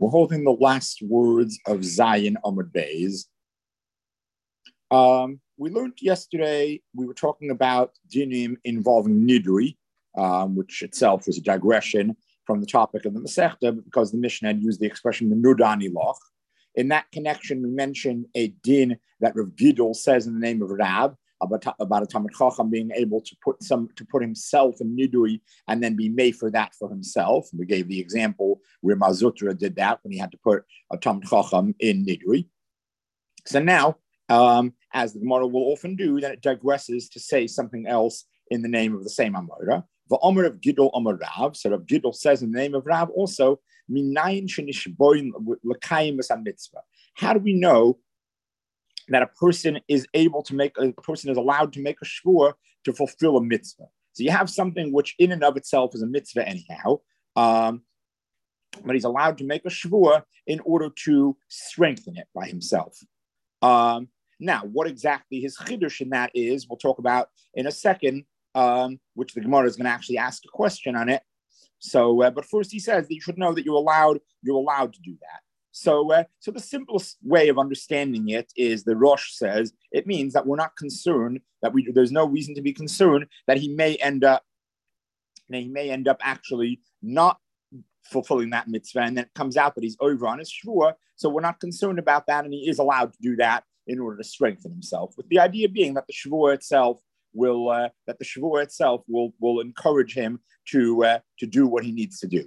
We're holding the last words of Zion Amud Beis. We learned yesterday, we were talking about dinim involving nidui, which itself was a digression from the topic of the Masechta, because the Mishnah had used the expression Menudani Loch. In that connection, we mentioned a din that Rav Gidol says in the name of Rab about a Talmid Chacham being able to put himself in nidui and then be made for that for himself. We gave the example where Mazutra did that when he had to put a Talmid Chacham in nidui. So now, as the Gemara will often do, then it digresses to say something else in the name of the same Amora. The Amor of Gidol Amor Rav. So Rav Gidol says in the name of Rav also, how do we know that a person is allowed to make a shvur to fulfill a mitzvah? So you have something which in and of itself is a mitzvah anyhow, but he's allowed to make a shvur in order to strengthen it by himself. Now, what exactly his chidush in that is, we'll talk about in a second, which the Gemara is going to actually ask a question on it. So, but first he says that you should know that you're allowed to do that. So the simplest way of understanding it is the Rosh says it means that we're not concerned there's no reason to be concerned that he may end up actually not fulfilling that mitzvah, and then it comes out that he's over on his shvur. So we're not concerned about that, and he is allowed to do that in order to strengthen himself. With the idea being that the shvur itself will encourage him to do what he needs to do.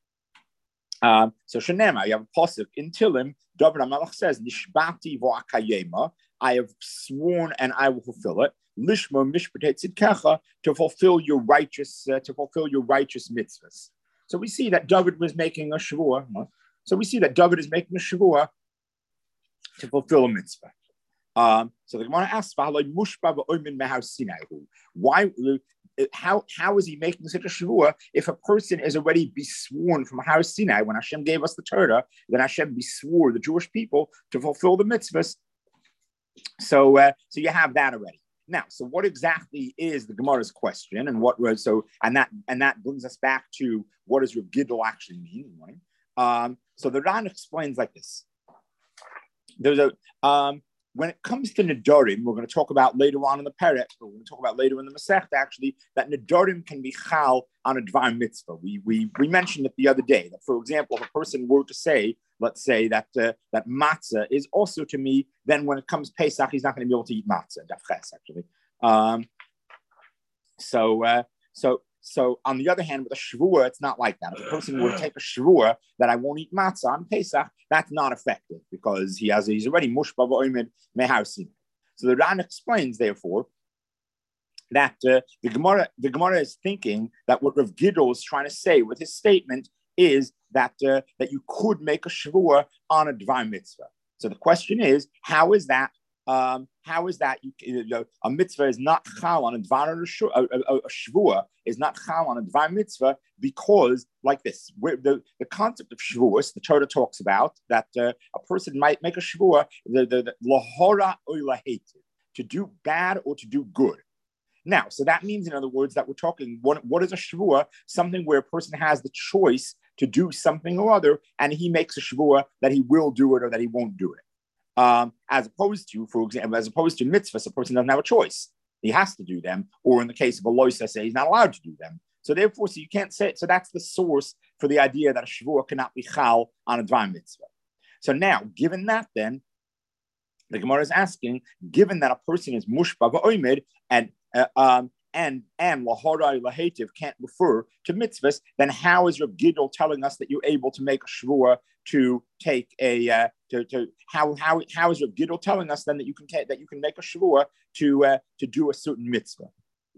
So Shanema, you have a pasuk in Tilim. David HaMelech says, "Nishbati v'akayema." I have sworn and I will fulfill it. Lishma mishpatei tzidkecha, to fulfill your righteous mitzvahs. So we see that David was making a shvur. So we see that David is making a shvur to fulfill a mitzvah. So the Gemara asks, why? How is he making such a shvur if a person is already besworn from Har Sinai? When Hashem gave us the Torah, then Hashem beswore the Jewish people to fulfill the mitzvahs. So you have that already. Now, so what exactly is the Gemara's question, and that brings us back to what does Rav Gidol actually mean? So the Ran explains like this. There's when it comes to Nedarim, we're going to talk about later on in the Perek, we're going to talk about later in the Masechta actually, that Nedarim can be chal on a Dvar mitzvah. We mentioned it the other day, that for example, if a person were to say, let's say that matzah is also to me, then when it comes Pesach, he's not going to be able to eat matzah, dafches actually. So on the other hand, with a shvur, it's not like that. If a person were to take a shvur that I won't eat matzah on Pesach, that's not effective because he's already mushba v'oimed mehausin. So the Ran explains, therefore, that the Gemara is thinking that what Rav Gidol is trying to say with his statement is that you could make a shvur on a dvar mitzvah. So the question is, how is that? A mitzvah is not chal on a dvar, a shvur is not chal on a dvar mitzvah because, like this, the concept of shvuos, the Torah talks about that a person might make a shvur, the lahora or lahetiv, to do bad or to do good. Now, so that means, in other words, that we're talking, what is a shvur? Something where a person has the choice to do something or other, and he makes a shvur that he will do it or that he won't do it. As opposed to mitzvahs, a person doesn't have a choice. He has to do them, or in the case of a loisa, say he's not allowed to do them. So therefore, you can't say it. So that's the source for the idea that a shvur cannot be chal on a dvar mitzvah. So now, given that, then the Gemara is asking, given that a person is mushba v'oimed and lahora lahetiv can't refer to mitzvahs, then how is Rav Gidol telling us that you're able to make a shvur to take a how is Rav Gidol telling us then that you can make a shvur to do a certain mitzvah?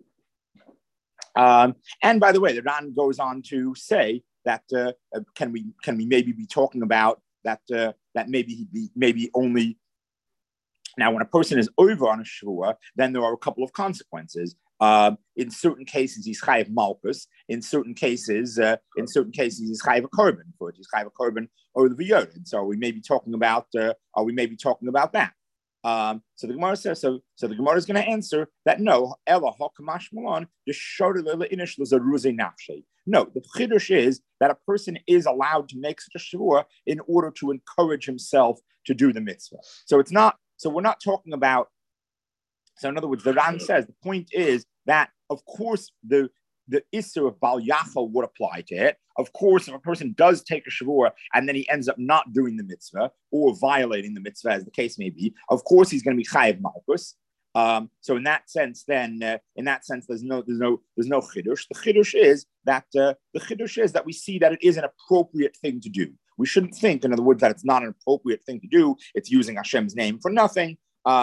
And by the way, the Ran goes on to say that can we maybe be talking about that maybe only. Now, when a person is over on a shvur, then there are a couple of consequences. In certain cases, he's chayav malchus. In certain cases, he's chayav a korban for it. He's chayav a korban or the v'yored. So we may be talking about that. So the Gemara says, so the Gemara is going to answer that no, Ella Hakamash Malan, the Shorter Inish was a Ruze Nafshe. No, the Chiddush is that a person is allowed to make such a Shavua in order to encourage himself to do the mitzvah. So it's not, so we're not talking about, so in other words, the Ran says the point is that, of course, the Isser of Bal Yachal would apply to it. Of course, if a person does take a Shavua and then he ends up not doing the mitzvah or violating the mitzvah, as the case may be, of course he's going to be Chayiv Malkus. So in that sense, then there's no chiddush. The chiddush is that we see that it is an appropriate thing to do. We shouldn't think, in other words, that it's not an appropriate thing to do. It's using Hashem's name for nothing.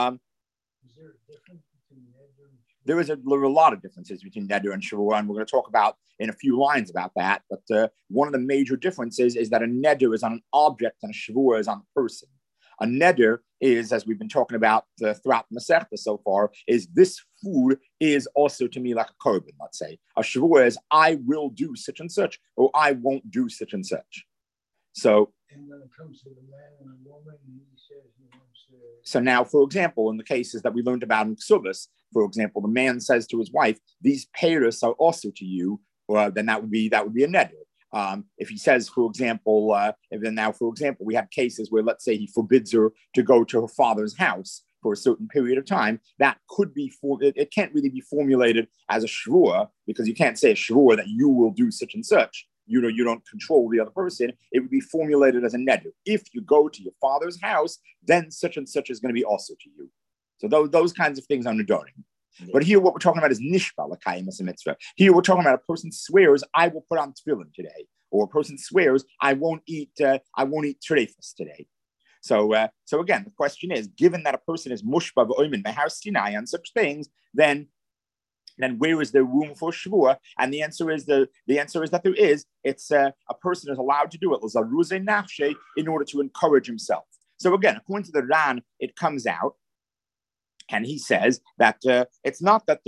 There is a lot of differences between neder and shavua, and we're going to talk about in a few lines about that. But one of the major differences is that a neder is on an object and a shavua is on the person. A neder is, as we've been talking about throughout the Masechta so far, is this food is also to me like a korban, let's say. A shavua is I will do such and such, or I won't do such and such. So, and when it comes to the man and the woman, he says he wants to. So now, for example, in the cases that we learned about in Ksubas, for example, the man says to his wife, "These peiros are also to you," then that would be a neder. If he says, for example, we have cases where, let's say, he forbids her to go to her father's house for a certain period of time. That could be it can't really be formulated as a shvua, because you can't say a shvua that you will do such and such. You don't control the other person. It would be formulated as a neder. If you go to your father's house, then such and such is going to be also to you. So those kinds of things are nedorim. But here, what we're talking about is nishba l'kayim as a mitzvah. Here, we're talking about a person swears, "I will put on tefillin today," or a person swears, "I won't eat treifas today." So again, the question is: given that a person is mushba v'oimin behar Sinai on such things, then where is there room for shvua? And the answer is that there is. It's a person is allowed to do it l'zaruze nafshe in order to encourage himself. So again, according to the Ran, it comes out. And he says that it's not that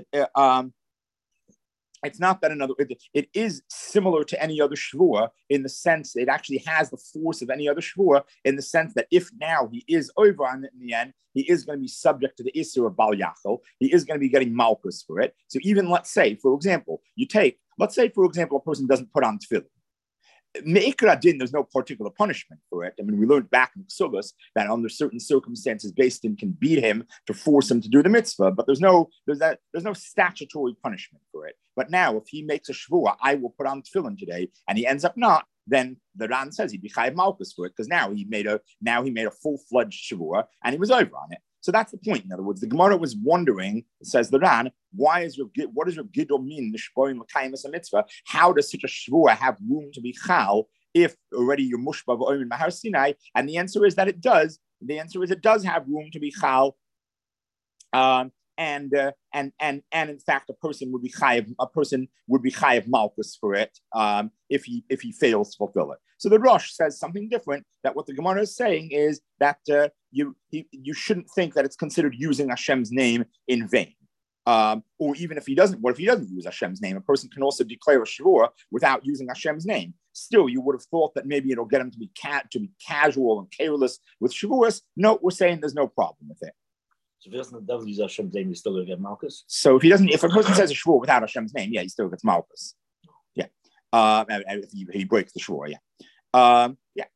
it is similar to any other shvua in the sense it actually has the force of any other shvua in the sense that if now he is over on it in the end, he is going to be subject to the issur of Bal Yachal. He is going to be getting malchus for it. So even let's say, for example, a person doesn't put on tefillin. Me'ikra din, there's no particular punishment for it. I mean, we learned back in Ksubas that under certain circumstances, Beis Din can beat him to force him to do the mitzvah, but there's no statutory punishment for it. But now, if he makes a shvua, I will put on tefillin today, and he ends up not, then the Ran says he'd be chayav malchus for it because now he made a full-fledged shvua and he was over on it. So that's the point. In other words, the Gemara was wondering, says the Ran, what does your gidol mean? Nishboim l'kayim a mitzvah. How does such a shvua have room to be chal if already you're mushba v'oimin mahar Sinai? And the answer is that it does. The answer is it does have room to be chal. And in fact, a person would be chayav malchus for it if he fails to fulfill it. So the Rosh says something different. That what the Gemara is saying is that you shouldn't think that it's considered using Hashem's name in vain. Or even if he doesn't, what if he doesn't use Hashem's name? A person can also declare a shvua without using Hashem's name. Still, you would have thought that maybe it'll get him to be casual and careless with shvuas. No, we're saying there's no problem with it. So if he doesn't use Hashem's name, he's still going to get malchus? So if a person says a shvua without Hashem's name, yeah, he still gets malchus. Yeah. If he breaks the shvua, yeah.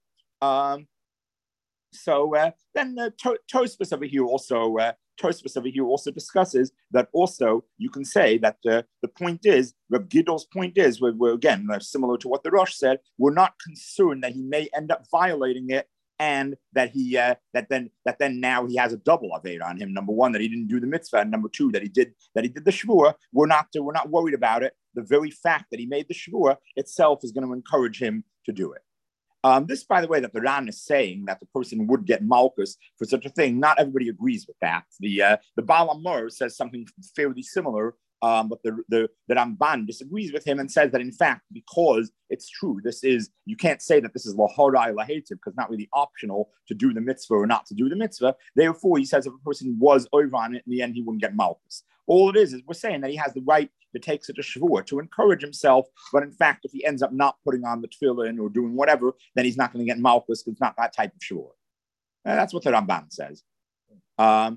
Then Tosfos over here also discusses that also you can say that the point is, Reb Gidol's point is, we're again similar to what the Rosh said, we're not concerned that he may end up violating it and that he that then now he has a double avera on him. Number one, that he didn't do the mitzvah, and number two, that he did the shvua. We're not worried about it. The very fact that he made the shvua itself is going to encourage him to do it. This, by the way, that the Ran is saying that the person would get malchus for such a thing, not everybody agrees with that. The Baal Amor says something fairly similar, but the Ramban disagrees with him and says that in fact, because it's true, you can't say that this is lahorai lahetiv because it's not really optional to do the mitzvah or not to do the mitzvah. Therefore, he says if a person was over on it in the end, he wouldn't get malchus. All it is we're saying that he has the right to take such a shvua to encourage himself, but in fact, if he ends up not putting on the tefillin or doing whatever, then he's not going to get malchus because it's not that type of shvua. That's what the Ramban says. Um,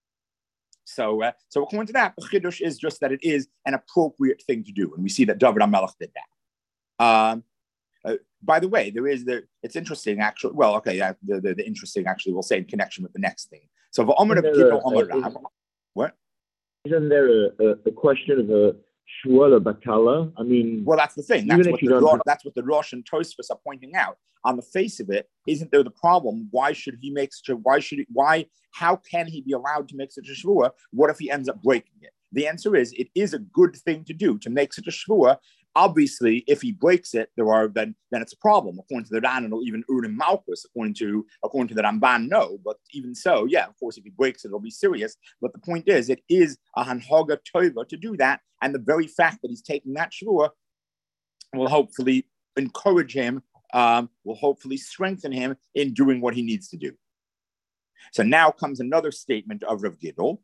so according to that, the chiddush is just that it is an appropriate thing to do, and we see that David HaMelech did that. By the way, it's interesting actually. Well, okay, the interesting actually we'll say in connection with the next thing. So V'omer of Gidol Omer Rab. What? Isn't there a question of a shvuah batala? I mean, well, that's the thing. That's what the Rosh and Tosfos are pointing out. On the face of it, isn't there the problem? Why should he make such a? How can he be allowed to make such a shvuah? What if he ends up breaking it? The answer is it is a good thing to do to make such a shvuah. Obviously, if he breaks it, then it's a problem. According to the Ran, it'll even Urim Malchus. According to the Ramban, no. But even so, yeah, of course, if he breaks it, it'll be serious. But the point is, it is a hanhaga tova to do that, and the very fact that he's taking that shvuah will hopefully encourage him, will hopefully strengthen him in doing what he needs to do. So now comes another statement of Rav Gidol.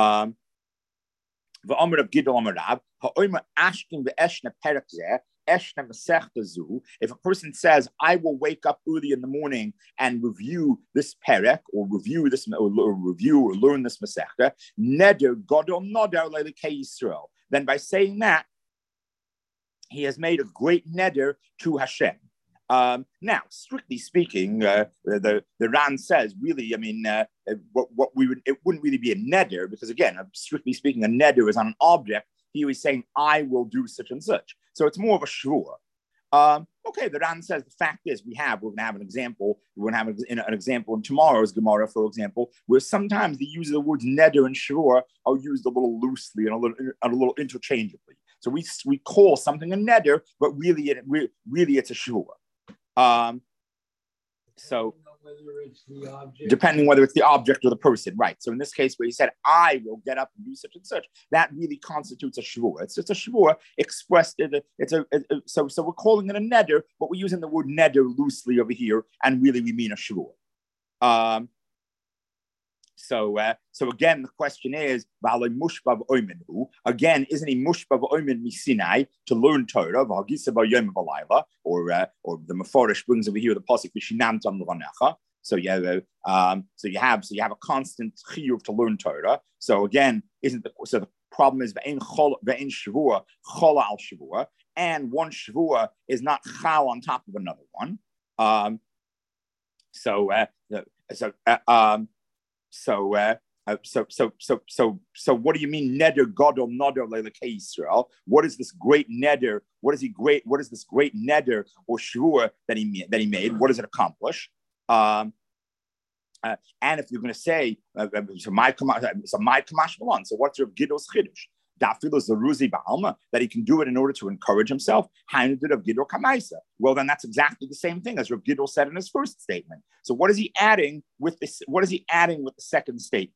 V'omer of Gidol Omer Rab, ha'omer ashkin ve'eshna perek zeh, eshna mesechta zu. If a person says, I will wake up early in the morning and review this perek, or learn this mesechta, neder godol nodar le'lekei Yisrael. Then by saying that, he has made a great neder to Hashem. Now, strictly speaking, the Ran says, really, I mean, it wouldn't really be a neder, because again, strictly speaking, a neder is on an object. He was saying, I will do such and such. So it's more of a shvuah. Okay, the Ran says the fact is we're going to have an example. We're going to have an example in tomorrow's Gemara, for example, where sometimes the use of the words neder and shvuah are used a little loosely and a little interchangeably. So we call something a neder, but really it's a shvuah. So depending whether it's the object or the person, right? So in this case, where he said, I will get up and do such and such, that really constitutes a shvuah. It's just a shvuah expressed. So we're calling it a neder, but we're using the word neder loosely over here, and really we mean a shvuah. So again, the question is, again, isn't he mushbav oimen misinai to learn Torah? Or the Meforish brings over here the pasuk v'shinamtam l'vanecha. So you have a constant chiyuv to learn Torah. So again, the problem is ve'en shvuah chola al shvuah, and one shvuah is not chal on top of another one. So what do you mean neder gadol neder le'lekei Yisrael? What is this great neder? What is this great neder or shvuah that he made? What does it accomplish? And if you're going to say so my kamash malon, so what's your Gidol's chiddush? That he can do it in order to encourage himself. Well, then that's exactly the same thing as Rav Gidol said in his first statement. So what is he adding with this? What is he adding with the second statement?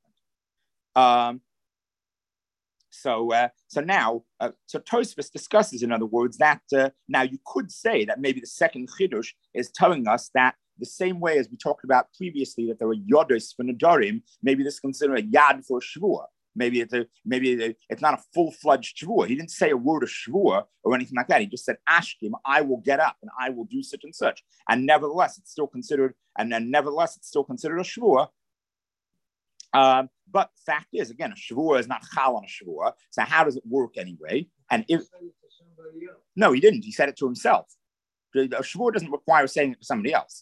So Tosfos discusses, in other words, that now you could say that maybe the second chiddush is telling us that the same way as we talked about previously, that there were yodos for nedarim, maybe this is considered a yad for a shvuah. Maybe it's not a full-fledged shvuah. He didn't say a word of shvuah or anything like that. He just said, ashkim, I will get up and I will do such and such. And nevertheless, it's still considered a shvuah. But fact is, again, a shvuah is not chal on a shvuah. So how does it work anyway? And no, he didn't. He said it to himself. A shvuah doesn't require saying it to somebody else.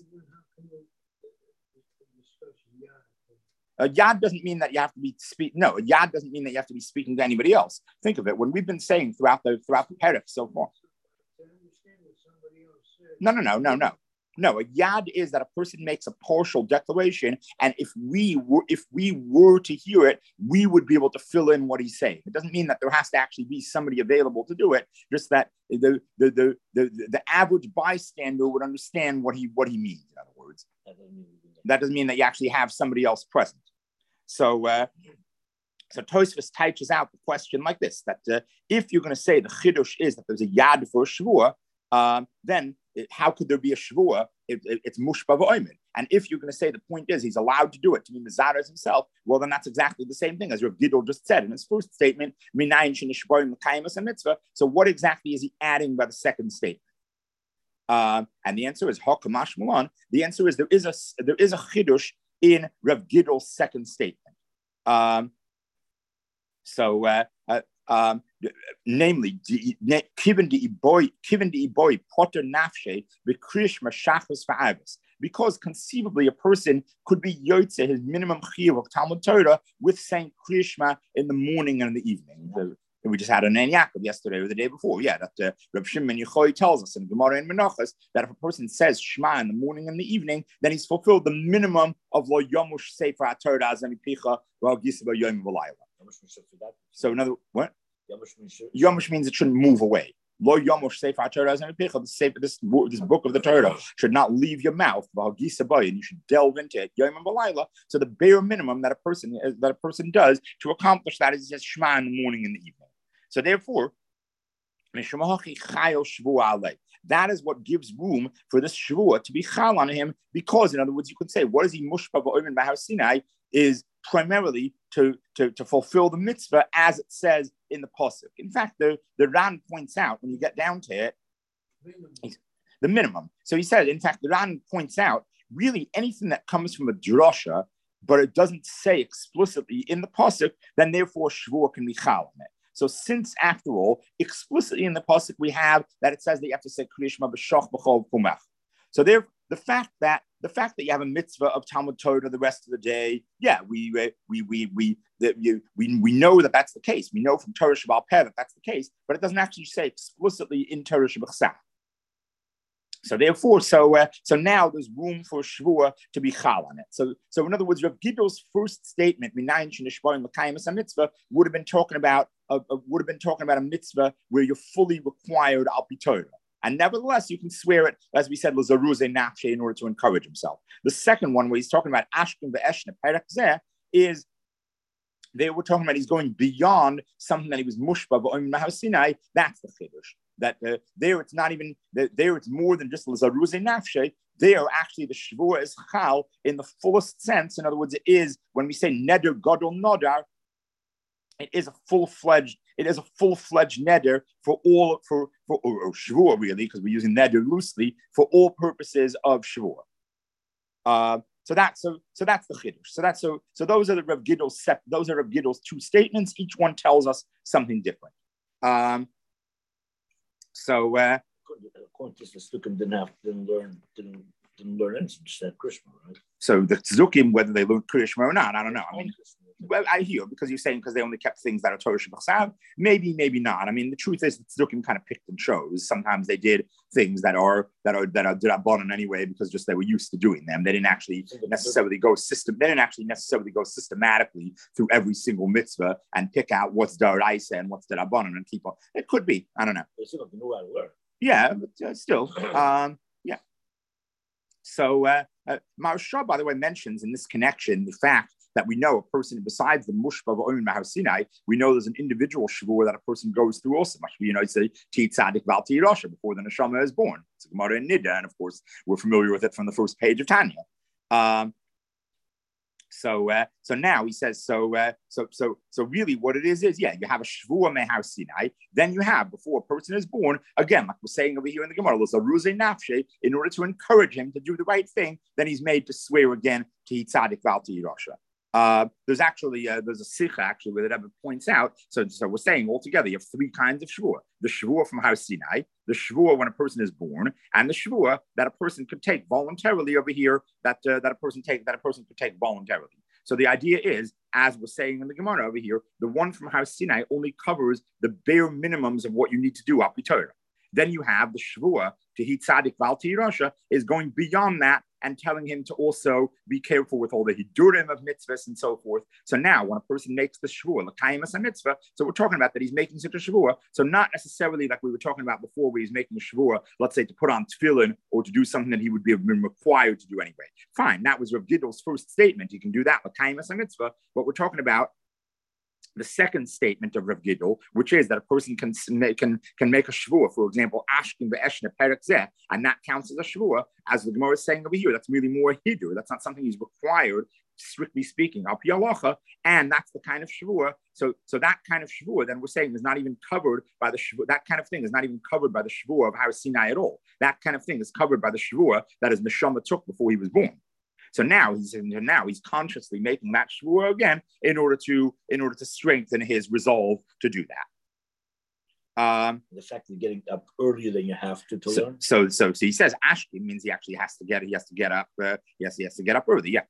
A yad doesn't mean that you have to be a yad doesn't mean that you have to be speaking to anybody else. Think of it. When we've been saying throughout the perek so far. No. A yad is that a person makes a partial declaration, and if we were to hear it, we would be able to fill in what he's saying. It doesn't mean that there has to actually be somebody available to do it. Just that the average bystander would understand what he means. In other words, that doesn't mean that you actually have somebody else present. So Tosfos teaches out the question like this: that if you're going to say the chiddush is that there's a yad for a shvuah, then how could there be a shvuah? It's mushba v'oimed. And if you're going to say the point is he's allowed to do it to be Mizarez himself, well, then that's exactly the same thing as Rav Gidol just said in his first statement. So what exactly is he adding by the second statement? And the answer is Hakamash Mulan. The answer is there is a chiddush in Rav Gidol's second statement. Namely, kiven di boy potter nafshe bekrishma shachas va'avos. Because conceivably a person could be yotze his minimum chiyuv of Talmud Torah with saying Krishma in the morning and in the evening. We just had an Yaakov yesterday or the day before. Yeah, that Reb Shimon Yochai tells us in Gemara and Menachos that if a person says Shema in the morning and the evening, then he's fulfilled the minimum of Lo Yomush Sefer HaTorah Azami Picha V'al Gisba Yom V'Layla. So another what? Yomush means it shouldn't move away. Lo Yomush Sefer HaTorah Azami Picha. This book of the Torah should not leave your mouth. V'al Gisba, and you should delve into it Yom V'Layla. So the bare minimum that a person does to accomplish that is he says Shema in the morning and the evening. So therefore, that is what gives room for this shvuah to be chal on him, because, in other words, you could say, what is he mushpa ba'omen b'har Sinai is primarily to fulfill the mitzvah as it says in the pasuk. In fact, the Ran points out, when you get down to it, the minimum. So he said, in fact, the Ran points out, really anything that comes from a drasha, but it doesn't say explicitly in the pasuk, then therefore shvuah can be chal on it. So since, after all, explicitly in the pasuk we have that it says that you have to say Krishma b'shach b'chol kumach. So there, the fact that you have a mitzvah of Talmud Torah the rest of the day, yeah, we know that that's the case. We know from Torah Shabbal Peh that that's the case, but it doesn't actually say explicitly in Torah Shabbal. So therefore, so now there's room for shvuah to be chal on it. So in other words, Rav Gidol's first statement, "Minayin shenishbarim l'kayim mitzvah," would have been talking about a mitzvah where you're fully required al pi Torah, and nevertheless you can swear it, as we said, l'zaruze nafshe, in order to encourage himself. The second one, where he's talking about ashkim ve'eshne perek zeh, is they were talking about he's going beyond something that he was mushba b'oim b'har Sinai. That's the chiddush. That there it's not even there it's more than just l'zaruze nafshe. There actually the shvuah is chal in the fullest sense. In other words, it is, when we say neder gadol nodar, it is a full-fledged neder for shvuah, really, because we're using neder loosely for all purposes of shvuah. So that's the chiddush. So those are the Rav Gidol's two statements. Each one tells us something different. According to the Tzdukim, didn't learn anything, just said Krishma, right? So the Tzdukim, whether they learned Krishma or not, I don't know. I mean, well, I hear, because you're saying because they only kept things that are Torah Shabbat, maybe not. I mean, the truth is the Tzdukim kind of picked and chose. Sometimes they did things that are D'Rabbanan anyway, because just they were used to doing them. They didn't actually necessarily go systematically through every single mitzvah and pick out what's D'Oraisa and what's D'Rabbanan and keep on. It could be, I don't know. They still don't know how to learn. Yeah, but still, yeah. So Maharsha, by the way, mentions in this connection the fact that we know a person, besides the mushba v'omen b'har Sinai, we know there's an individual shvuah that a person goes through also. It's a Ti Tzadik Val Ti Rasha, before the neshama is born. It's a Gemara in Nida, and of course we're familiar with it from the first page of Tanya. So now he says, so really what it is, yeah, you have a shvuah mehar Sinai, then you have, before a person is born, again, like we're saying over here in the Gemara, in order to encourage him to do the right thing, then he's made to swear again to Tzadik Val Ti Rasha. There's a sikha actually where the Rebbe points out. So we're saying altogether you have three kinds of shvuah: the shvuah from Har Sinai, the shvuah when a person is born, and the shvuah that a person could take voluntarily over here. That a person could take voluntarily. So the idea is, as we're saying in the Gemara over here, the one from Har Sinai only covers the bare minimums of what you need to do al pi Torah. Then you have the shvuah to Hi Tzadik Val Ti Rasha is going beyond that and telling him to also be careful with all the hidurim of mitzvahs and so forth. So now, when a person makes the shvuah, l'kayim as a mitzvah, so we're talking about that he's making such a shvuah. So not necessarily like we were talking about before, where he's making a shvuah, let's say to put on tefillin or to do something that he would be required to do anyway. Fine, that was Rav Gidol's first statement. You can do that, l'kayim as a mitzvah. What we're talking about, the second statement of Rav Gidol, which is that a person can make a shvuah, for example, ashkin ve'eshne perek zeh, and that counts as a shvuah, as the Gemara is saying over here. That's really more hidur. That's not something he's required, strictly speaking, al pi halacha, and that's the kind of shvuah. So that kind of shvuah, then we're saying, is not even covered by the shvuah. That kind of thing is not even covered by the shvuah of Har Sinai at all. That kind of thing is covered by the shvuah that his neshama took before he was born. So now he's consciously making that shvua again in order to strengthen his resolve to do that. The fact that getting up earlier than you have to learn. So he says ashkim means he actually has to get up. He has to get up early. Yeah.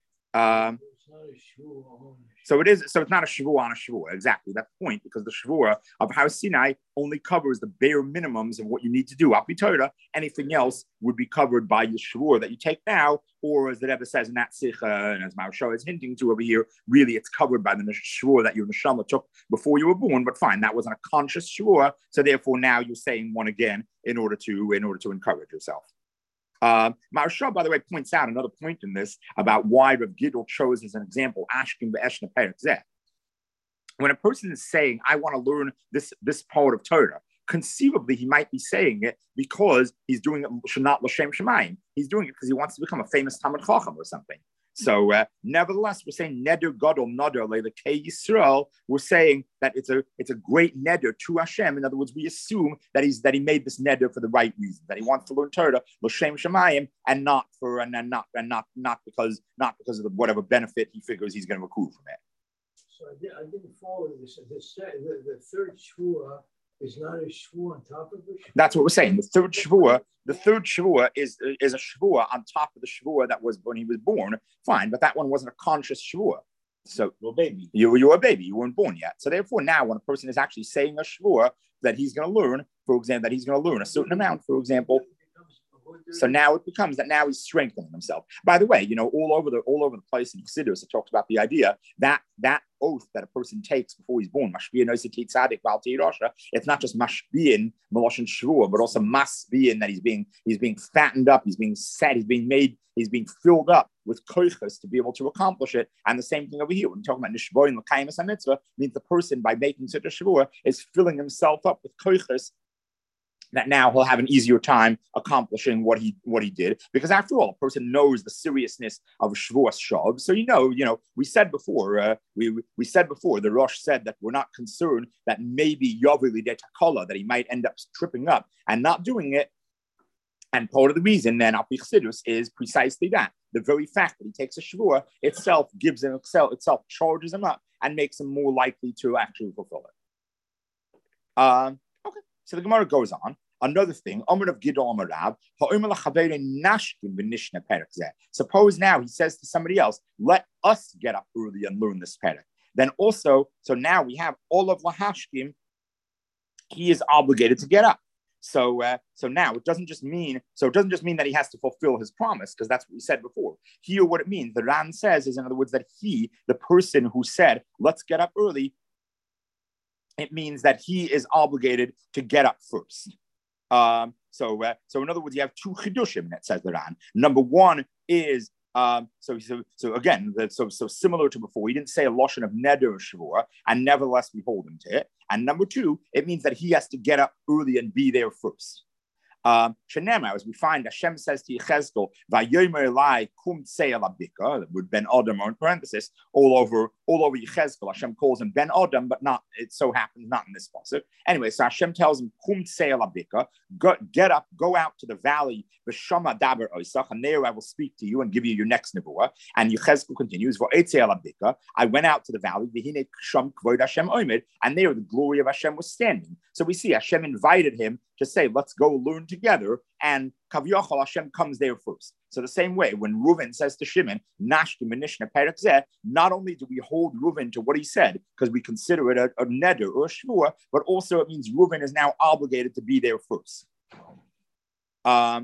So it is. So it's not a shavua on a shavua. Exactly. That's the point, because the shavua of Har Sinai only covers the bare minimums of what you need to do. Api Torah, anything else would be covered by the shavua that you take now, or as the Rebbe says in that sicha, and as Maharsha is hinting to over here, really it's covered by the shavua that your neshama took before you were born. But fine, that wasn't a conscious shavua, so therefore now you're saying one again in order to encourage yourself. Maharsha, by the way, points out another point in this about why Rav Gidl chose as an example Ashkim ve'eshna perek zeh. When a person is saying, "I want to learn this part of Torah," conceivably he might be saying it because he's doing it shenat l'shem shemayim. He's doing it because he wants to become a famous Talmid Chacham or something. So, nevertheless, we're saying neder gadol neder le'le kei Yisrael. We're saying that it's a great neder to Hashem. In other words, we assume that he made this neder for the right reason, that he wants to learn Torah l'shem shemayim, and not because of whatever benefit he figures he's going to accrue from it. So I didn't follow this. The third shvua is not a shvua on top of the shvua. That's what we're saying. The third shvua is a shvua on top of the shvua that was when he was born. Fine, but that one wasn't a conscious shvua. So you're a baby. You were a baby. You weren't born yet. So therefore, now when a person is actually saying a shvua that he's going to learn, for example, that he's going to learn a certain amount, for example. So now it becomes that now he's strengthening himself. By the way, all over the place in Chassidus, it talks about the idea that oath that a person takes before he's born, it's not just mashbiin meloshin shvua, but also masbiin, that he's being fattened up, he's being set, he's being filled up with koiches to be able to accomplish it. And the same thing over here, when we're talking about nishboin l'kaimas hamitzvah, means the person by making such a shvua is filling himself up with koiches, that now he'll have an easier time accomplishing what he did, because after all, a person knows the seriousness of a shvuas shav. So we said before, the Rosh said that we're not concerned that maybe yovili de takala, that he might end up tripping up and not doing it. And part of the reason then Al-Pi Chassidus is precisely that. The very fact that he takes a shvua itself gives him itself charges him up and makes him more likely to actually fulfill it. Okay. So the Gemara goes on. Another thing, suppose now he says to somebody else, let us get up early and learn this perek. Then also, so now we have all of Lahashkim, he is obligated to get up. So now it doesn't just mean that he has to fulfill his promise, because that's what we said before. Here, what it means, the Ran says, is in other words that he, the person who said, let's get up early, it means that he is obligated to get up first. So in other words, you have two chidushim that says the Ran. Number one is so similar to before. He didn't say a lashon of neder shavua, and nevertheless we hold him to it. And number two, it means that he has to get up early and be there first. Shenema, as we find, Hashem says to Yechezkel, "Vayomer Elai kum tzei el abika," with Ben Adam, or in parenthesis, all over Yechezkel. Hashem calls him Ben Adam, but not. It so happens not in this passage. Anyway, so Hashem tells him, "Kum tzei el abika," get up, go out to the valley, v'shama daber oisach, and there I will speak to you and give you your next nevuah. And Yechezkel continues, "V'etzei el abika," I went out to the valley, v'hine sham kvod Hashem oimed, and there the glory of Hashem was standing. So we see Hashem invited him to say, let's go learn together, and Kaviyachal Hashem comes there first. So the same way, when Reuven says to Shimon, Nashkim Nishna Perek Zeh, not only do we hold Reuven to what he said, because we consider it a neder or a shvua, but also it means Reuven is now obligated to be there first. So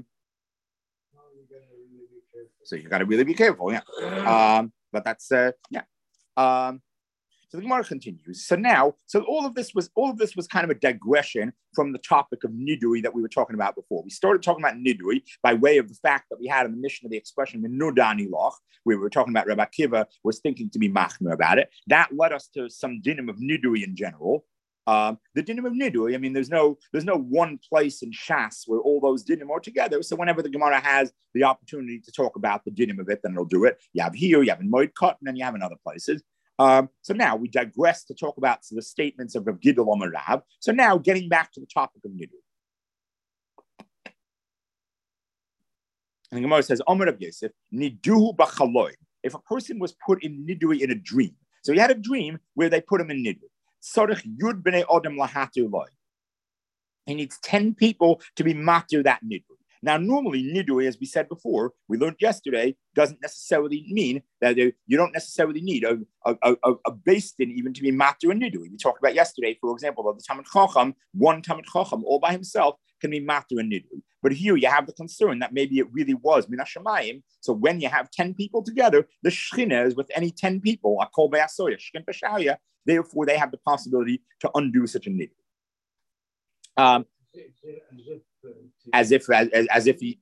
you got to really be careful, yeah. But that's so the Gemara continues. So all of this was kind of a digression from the topic of nidui that we were talking about before. We started talking about nidui by way of the fact that we had in the mission of the expression "Nudani loch," where we were talking about Rabbi Akiva was thinking to be machmer about it. That led us to some dinim of nidui in general. The dinim of nidui. I mean, there's no one place in Shas where all those dinim are together. So whenever the Gemara has the opportunity to talk about the dinim of it, then it'll do it. You have here, you have in Moed Katan, and you have in other places. So now we digress to talk about the statements of Rav Gidl Omer Rav. So now getting back to the topic of nidui. And the Gemara says, Omer Reb Yosef, niduhu b'chaloim. If a person was put in nidui in a dream, so he had a dream where they put him in nidui. Tzarich yud b'nei odem lahatu loy. He needs 10 people to be matir that nidui. Now, normally, nidui, as we said before, we learned yesterday, doesn't necessarily mean that you don't necessarily need a beis din even to be matir a nidui. We talked about yesterday, for example, of the Talmid Chacham, one Talmid Chacham all by himself can be matir a nidui. But here you have the concern that maybe it really was min hashamayim. So when you have 10 people together, the shechina is with any 10 people, a kol be'asoya, shkin b'shaya, therefore they have the possibility to undo such a nidui. As if he.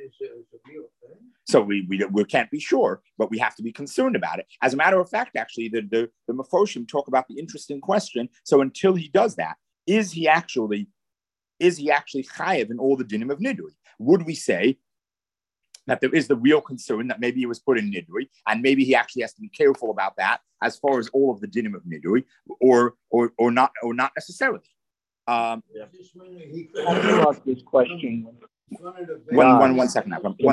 So we can't be sure, but we have to be concerned about it. As a matter of fact, actually, the Mefoshim talk about the interesting question. So until he does that, is he actually chayev in all the dinim of nidui? Would we say that there is the real concern that maybe he was put in nidui, and maybe he actually has to be careful about that as far as all of the dinim of nidui, or not necessarily? Talking about this question. One second. Is it like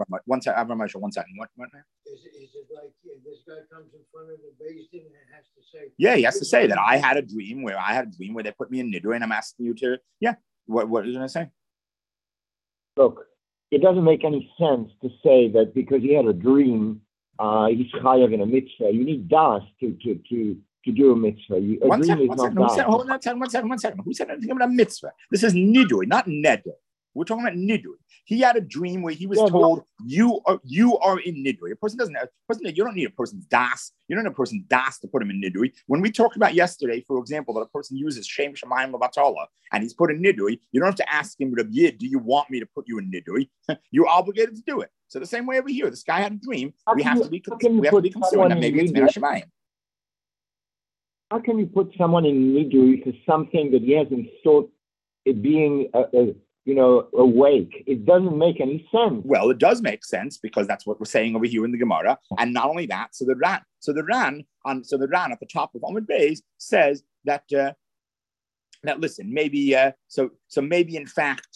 this guy comes in front of the beis din and has to say? Yeah, he has to say that I had a dream where they put me in nidui, and I'm asking you to. Yeah, what are you going to say? Look, it doesn't make any sense to say that because he had a dream, he's chayav in a mitzvah. You need das to do a mitzvah. One second. Who said anything about a mitzvah? This is nidui, not neder. We're talking about nidui. He had a dream where he was told, "You are in nidui." A person you don't need a person's das. You don't need a person's das to put him in nidui. When we talked about yesterday, for example, that a person uses shem shemayim levatala and he's put in nidui, you don't have to ask him, "Reb Yid, do you want me to put you in nidui?" You're obligated to do it. So the same way over here, this guy had a dream. We have to be concerned that maybe it's min hashamayim. How can you put someone in nidui for something that he hasn't thought it being awake? It doesn't make any sense. Well, it does make sense because that's what we're saying over here in the Gemara. And not only that, so the Ran at the top of Amud Beis says that listen, maybe maybe in fact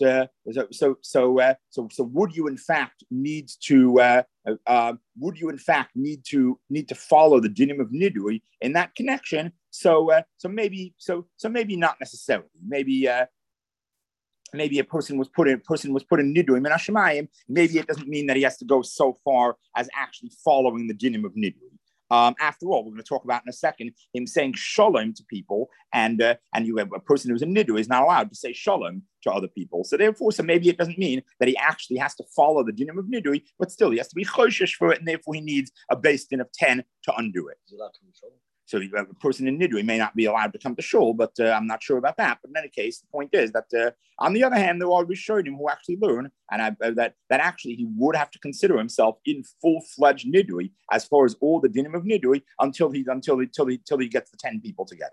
would you in fact need to follow the dinim of nidui in that connection? So maybe not necessarily. Maybe a person was put in nidui min hashamayim. Maybe it doesn't mean that he has to go so far as actually following the dinim of nidui. After all, we're going to talk about in a second him saying shalom to people, and you have a person who's a nidui is not allowed to say shalom to other people. So therefore, maybe it doesn't mean that he actually has to follow the dinim of nidui, but still he has to be choshesh for it, and therefore he needs a beis din of 10 to undo it. So a person in nidui may not be allowed to come to shul, but I'm not sure about that. But in any case, the point is that on the other hand, there are Rishonim who actually learn, and that actually he would have to consider himself in full-fledged nidui as far as all the dinim of nidui until he gets the 10 people together.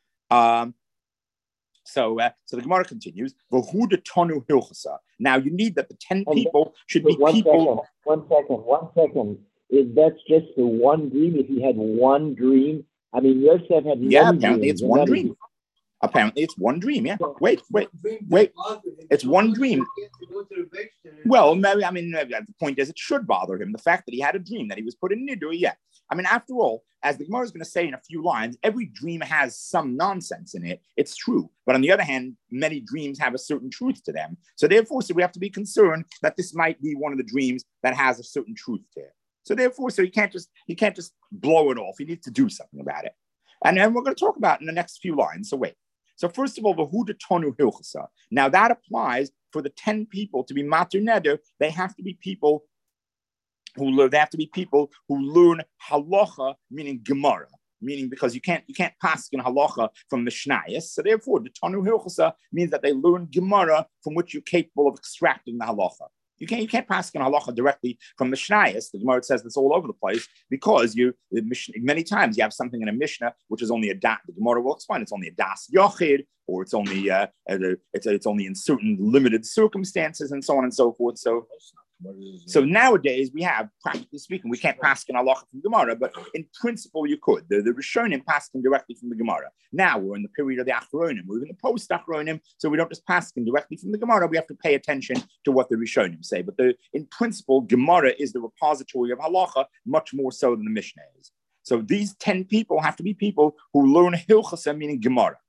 So the Gemara continues. Now you need that the 10 people should be people. One second. If that's just the one dream, if he had one dream. I mean, Yosef had apparently it's one dream. Apparently it's one dream, yeah. Wait. It's one dream. Well, maybe, the point is it should bother him. The fact that he had a dream, that he was put in nidui, yeah. After all, as the Gemara is going to say in a few lines, every dream has some nonsense in it. It's true. But on the other hand, many dreams have a certain truth to them. So therefore, we have to be concerned that this might be one of the dreams that has a certain truth to it. So therefore, he can't just blow it off. He needs to do something about it. And then we're going to talk about in the next few lines. So wait. So first of all, the Huda Tonu Hilchasa. Now that applies for the 10 people to be Matur Neder. They have to be people who learn. They have to be people who learn halacha, meaning Gemara, meaning because you can't pass in halacha from Mishnayos. So therefore, the Tonu Hilchasa means that they learn Gemara from which you're capable of extracting the halacha. You can't pass in halacha directly from Mishnayos. The Gemara says this all over the place because many times you have something in a Mishnah which is only a das. The Gemara will explain it's only a das yochid, or it's only it's only in certain limited circumstances and so on and so forth. So So nowadays we have, practically speaking, we can't pass in halacha from Gemara, but in principle you could. The Rishonim pass directly from the Gemara. Now we're in the period of the Achronim, we're in the post-Achronim, so we don't just pass directly from the Gemara. We have to pay attention to what the Rishonim say. But in principle, Gemara is the repository of halacha much more so than the Mishnah is. So these 10 people have to be people who learn Hilchasa, meaning Gemara.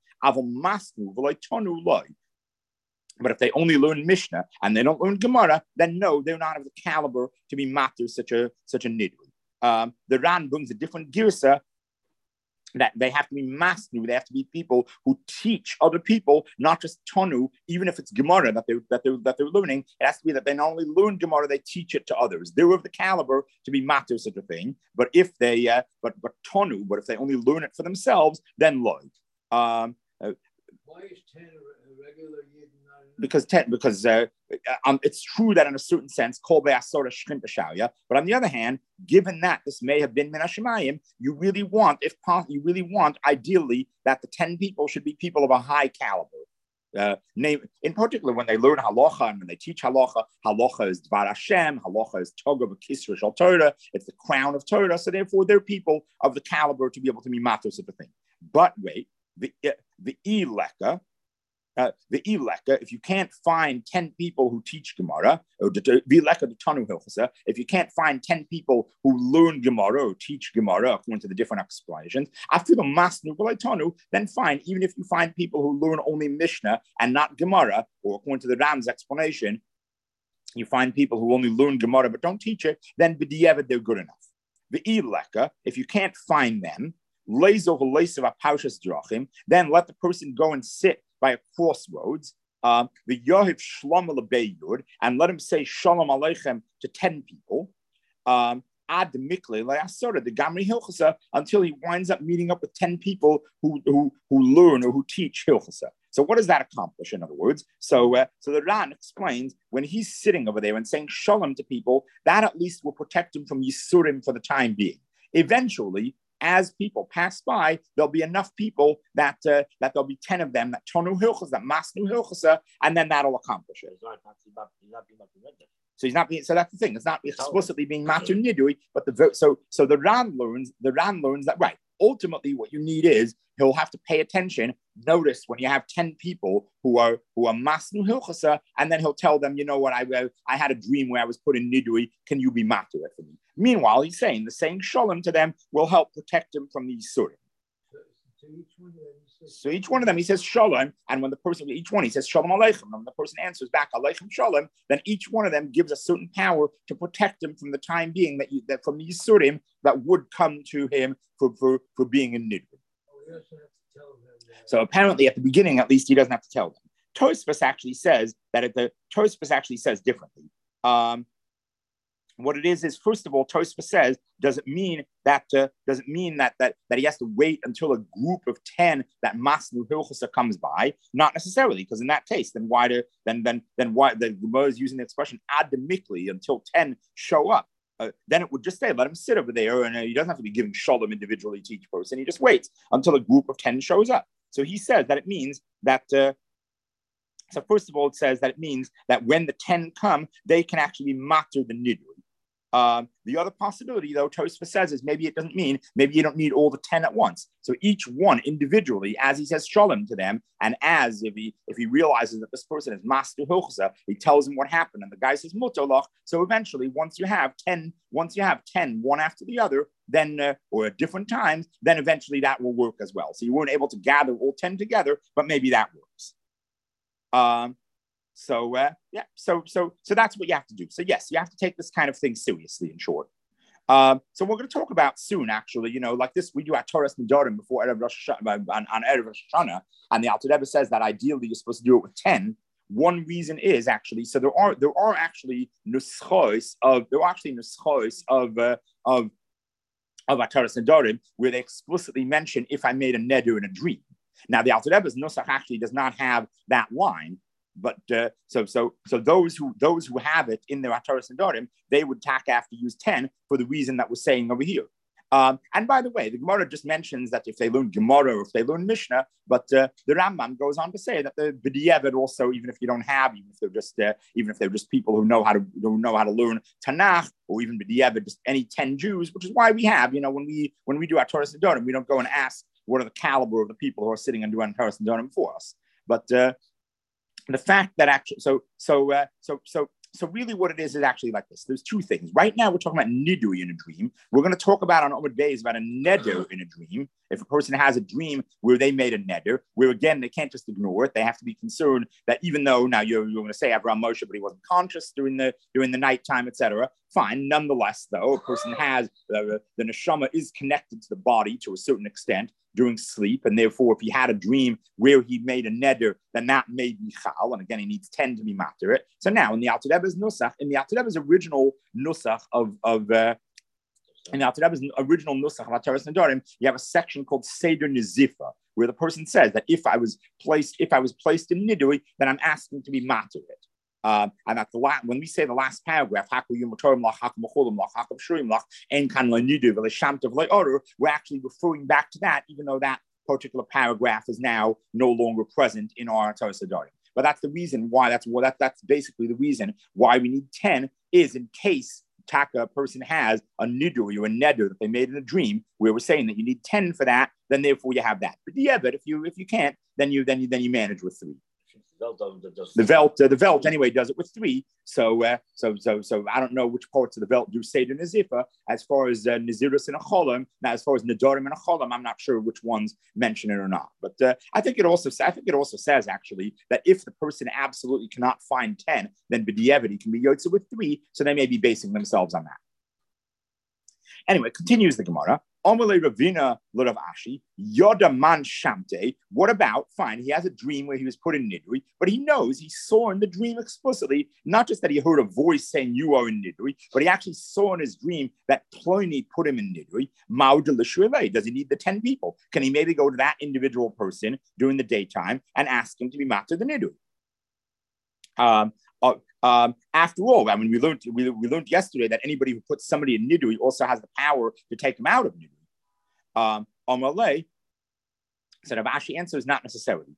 But if they only learn Mishnah and they don't learn Gemara, then no, they're not of the caliber to be matter such a nidui. The Ran brings a different girsa that they have to be masnu. They have to be people who teach other people, not just tonu. Even if it's Gemara that they're learning, it has to be that they not only learn Gemara, they teach it to others. They're of the caliber to be matter such a thing. But if they but tonu, but if they only learn it for themselves, then loy. Why is 10 a regular yid? Because it's true that in a certain sense, kol be'asora shchim b'shaya. But on the other hand, given that this may have been min hashemayim, you really want, if possible, ideally, that the 10 people should be people of a high caliber. In particular, when they learn halacha and when they teach halacha, halacha is dvar Hashem, halacha is togah v'kisra shel Torah. It's the crown of Torah. So therefore, they're people of the caliber to be able to be matos of the thing. But wait, the ileka. If you can't find 10 people who teach Gemara, or if you can't find 10 people who learn Gemara or teach Gemara according to the different explanations, then fine. Even if you find people who learn only Mishnah and not Gemara, or according to the Ram's explanation, you find people who only learn Gemara but don't teach it, then b'diavad they're good enough. If you can't find them, then let the person go and sit by a crossroads, the Yohiv Shlom Yud, and let him say Shalom Aleichem to 10 people, Ad Mikle Layasora, the Gamri Hilchasa, until he winds up meeting up with 10 people who learn or who teach Hilchasa. So what does that accomplish, in other words? So the Ran explains, when he's sitting over there and saying Shalom to people, that at least will protect him from Yisurim for the time being. Eventually, as people pass by, there'll be enough people that there'll be 10 of them that tonu hilchas, that masnu hilchasa, and then that'll accomplish it. So he's not being. So that's the thing. It's not explicitly being matu nidui, but the Ran learns that right. Ultimately, what you need is he'll have to pay attention. Notice when you have 10 people who are masnu hilchasa, and then he'll tell them, you know what, I had a dream where I was put in nidui. Can you be matu it for me? Meanwhile, he's saying shalom to them will help protect him from these surim. So each one of them, he says shalom, and when each one he says shalom aleichem, and when the person answers back aleichem shalom, then each one of them gives a certain power to protect him from the time being that from these surim that would come to him for being in nidui. So apparently, at the beginning, at least, he doesn't have to tell them. Tosfos actually says differently. What it is first of all, Tosfos says, does it mean that he has to wait until a group of 10 that Masnu Hilchasa comes by? Not necessarily, because in that case, then why the Gemara is using the expression adamically until 10 show up? Then it would just say, let him sit over there, and he doesn't have to be giving shalom individually to each person. He just waits until a group of 10 shows up. So he says that it means that. So first of all, it says that it means that when the 10 come, they can actually be matter the nidui. The other possibility, though, Tosfos says, is maybe you don't need all the 10 at once. So each one individually, as he says shalom to them, and as if he realizes that this person is master hilchasa, he tells him what happened, and the guy says mutolach. So eventually, once you have 10, one after the other, then or at different times, then eventually that will work as well. So you weren't able to gather all 10 together, but maybe that works. So that's what you have to do. So yes, you have to take this kind of thing seriously, in short. So we're going to talk about soon, actually, like this, we do our Torah Nedarim before Erev Rosh Hashanah, on Erev Rosh Hashanah, and the Alter Rebbe says that ideally you're supposed to do it with 10. One reason is actually, so there are actually nuschos of our Torah Nedarim where they explicitly mention if I made a neder in a dream. Now the Alter Rebbe's nusach actually does not have that line. But so those who have it in their Torah Nedarim, they would tack after use 10 for the reason that we're saying over here. And by the way, the Gemara just mentions that if they learn Gemara or if they learn Mishnah, but the Rambam goes on to say that the B'diavad also, even if you don't have, even if they're just people who know how to learn Tanakh, or even B'diavad, just any 10 Jews, which is why we have, when we do our Torah Sidorim, we don't go and ask what are the caliber of the people who are sitting and doing Torah Sidorim for us. But the fact that actually, so really what it is actually like this. There's two things. Right now, we're talking about nidui in a dream. We're going to talk about on Omid Beis about a neder in a dream. If a person has a dream where they made a neder, where again, they can't just ignore it. They have to be concerned that even though now you're going to say Avraham Moshe, but he wasn't conscious during the nighttime, etc. Fine. Nonetheless, though, a person has, the neshama is connected to the body to a certain extent during sleep. And therefore, if he had a dream where he made a neder, then that may be chal. And again, he needs 10 to be matter it. So now in the Alter Rebbe's nusach, in the Alter Rebbe's original nusach in the Alter Rebbe's original nusach of Ataras Nedarim, you have a section called Seder Nizifa, where the person says that if I was placed in nidui, then I'm asking to be matter it. And at when we say the last paragraph, we're actually referring back to that, even though that particular paragraph is now no longer present in our Torah Sidorim. But that's the reason why. That's basically the reason why we need 10 is in case a person has a nidui or a neder that they made in a dream, where we're saying that you need 10 for that. Then therefore you have that. But if you can't, then you manage with 3. The Velt anyway does it with 3. So I don't know which parts of the Velt do Seder Nizifa. As far as Nazirus and a Cholam, now as far as Nedarim and a Cholam, I'm not sure which ones mention it or not. But I think it also says actually that if the person absolutely cannot find 10, then B'diavad can be Yotze with 3. So they may be basing themselves on that. Anyway, continues the Gemara. Omele Ravina Lurav Ashi, Yoda Man Shamte. What about, fine, he has a dream where he was put in Nidui, but he saw in the dream explicitly, not just that he heard a voice saying you are in Nidui, but he actually saw in his dream that Pliny put him in Nidui. Does he need the 10 people? Can he maybe go to that individual person during the daytime and ask him to be matter the Nidui? After all, I mean, we learned yesterday that anybody who puts somebody in nidui also has the power to take him out of nidui. Amalei said, Rav Ashi answers not necessarily.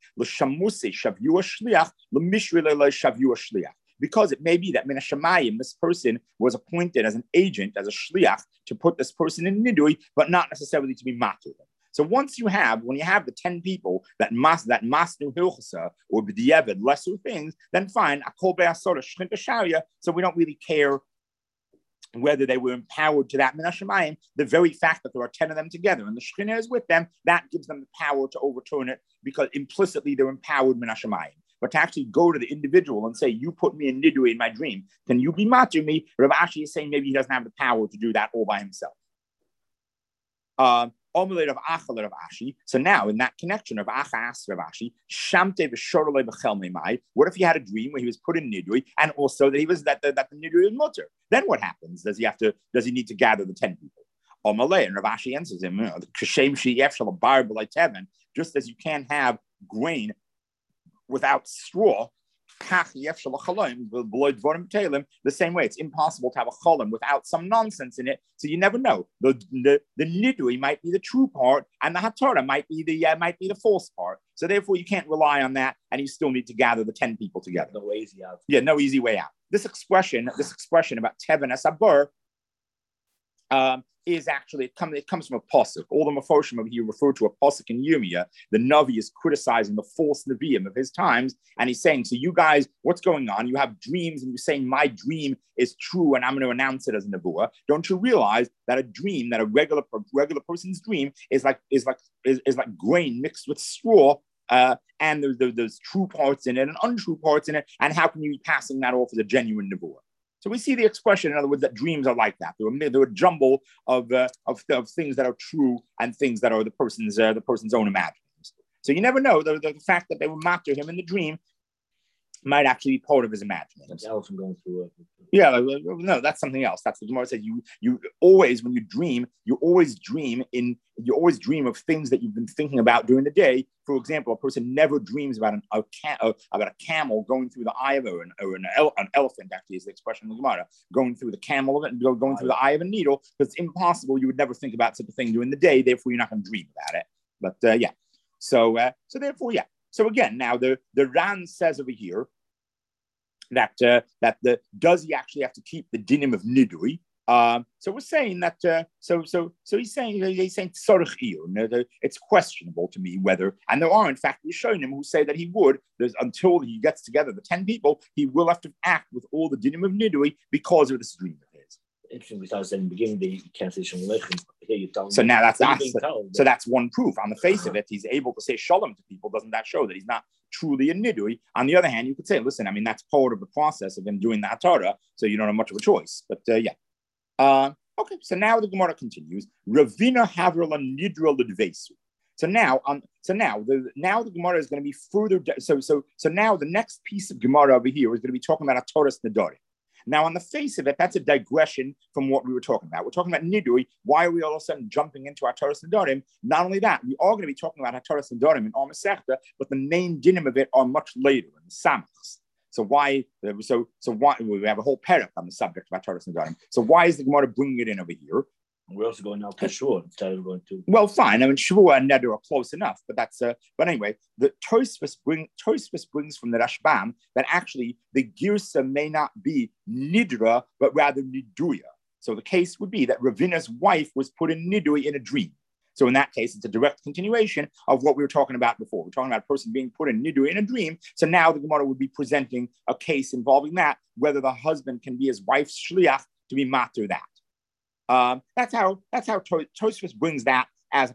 Because it may be that Min HaShamayim, this person was appointed as an agent, as a shliach, to put this person in nidui, but not necessarily to be matur. So when you have the 10 people that masnu hilchasa or b'diavad lesser things, then fine, akol be'asora shchinta sharia. So we don't really care whether they were empowered to that min hashamayim. The very fact that there are 10 of them together and the shechina is with them, that gives them the power to overturn it because implicitly they're empowered min hashamayim. But to actually go to the individual and say, you put me in nidui in my dream, can you be matur me? Rav Ashi is saying maybe he doesn't have the power to do that all by himself. So now in that connection of Acha asked Rav Ashi, what if he had a dream where he was put in nidui and also that he was that the nidui is mutter? Then what happens? Does he need to gather the 10 people? And Rav Ashi answers him, just as you can't have grain without straw, the same way, it's impossible to have a cholim without some nonsense in it. So you never know. The nidui might be the true part, and the hatorah might be the false part. So therefore, you can't rely on that, and you still need to gather the 10 people together. No easy out. Yeah, no easy way out. This expression about teven esabur is actually it comes from a pasuk. All the mafoshim over here refer to a pasuk in Yirmiyah. The Navi is criticizing the false Nevi'im of his times, and he's saying, so you guys, what's going on? You have dreams, and you're saying my dream is true, and I'm going to announce it as a nevuah. Don't you realize that a dream, that a regular person's dream is like grain mixed with straw, and there's true parts in it and untrue parts in it, and how can you be passing that off as a genuine nevuah? So we see the expression, in other words, that dreams are like that. They're a jumble of things that are true and things that are the person's own imaginings. So you never know. The fact that they will matter him in the dream might actually be part of his imagining. That's elephant going through. Yeah, no, that's something else. That's what the Gemara says. You always, when you dream, you always dream of things that you've been thinking about during the day. For example, a person never dreams about a camel going through the eye of an elephant. Actually, is the expression of the Gemara, going through the camel of it and going through the eye of a needle. Because it's impossible. You would never think about such a thing during the day. Therefore, you're not going to dream about it. But yeah, so therefore, yeah. So again, now the Ran says over here that does he actually have to keep the dinim of nidui? So we're saying that so he's saying tzorich iyur. It's questionable to me whether, and there are in fact Rishonim who say that he would. Until he gets together the 10 people, he will have to act with all the dinim of nidui because of this dream of his. Interesting, because in the beginning you can't say shalom aleichem. Here you tell. So now so that's one proof. On the face of it, he's able to say shalom to people. Doesn't that show that he's not truly a nidui? On the other hand, you could say, listen, I mean, that's part of the process of him doing that Torah, so you don't have much of a choice. But yeah. Okay, so now the Gemara continues. Ravina Havrala Nidra Lidvesu. So now the Gemara is going to be further. So now the next piece of Gemara over here is going to be talking about a Torah Nedarim. Now, on the face of it, that's a digression from what we were talking about. We're talking about Nidui. Why are we all of a sudden jumping into our Torah Nedarim? Not only that, we are going to be talking about our Torah Nedarim in Al Masechta, but the main dinim of it are much later in the Samachs. So why? So why we have a whole parak on the subject of our Torah Nedarim. So why is the Gemara bringing it in over here? We're also going now to Shua instead of going to. Well, fine. I mean, Shavua and Neder are close enough, but that's. But anyway, the Tosfos brings from the Rashbam that actually the Girsa may not be Nidra, but rather Niduya. So the case would be that Ravina's wife was put in Nidui in a dream. So in that case, it's a direct continuation of what we were talking about before. We're talking about a person being put in Nidui in a dream. So now the Gemara would be presenting a case involving that, whether the husband can be his wife's shliach to be matur that. That's how Tosfos brings that as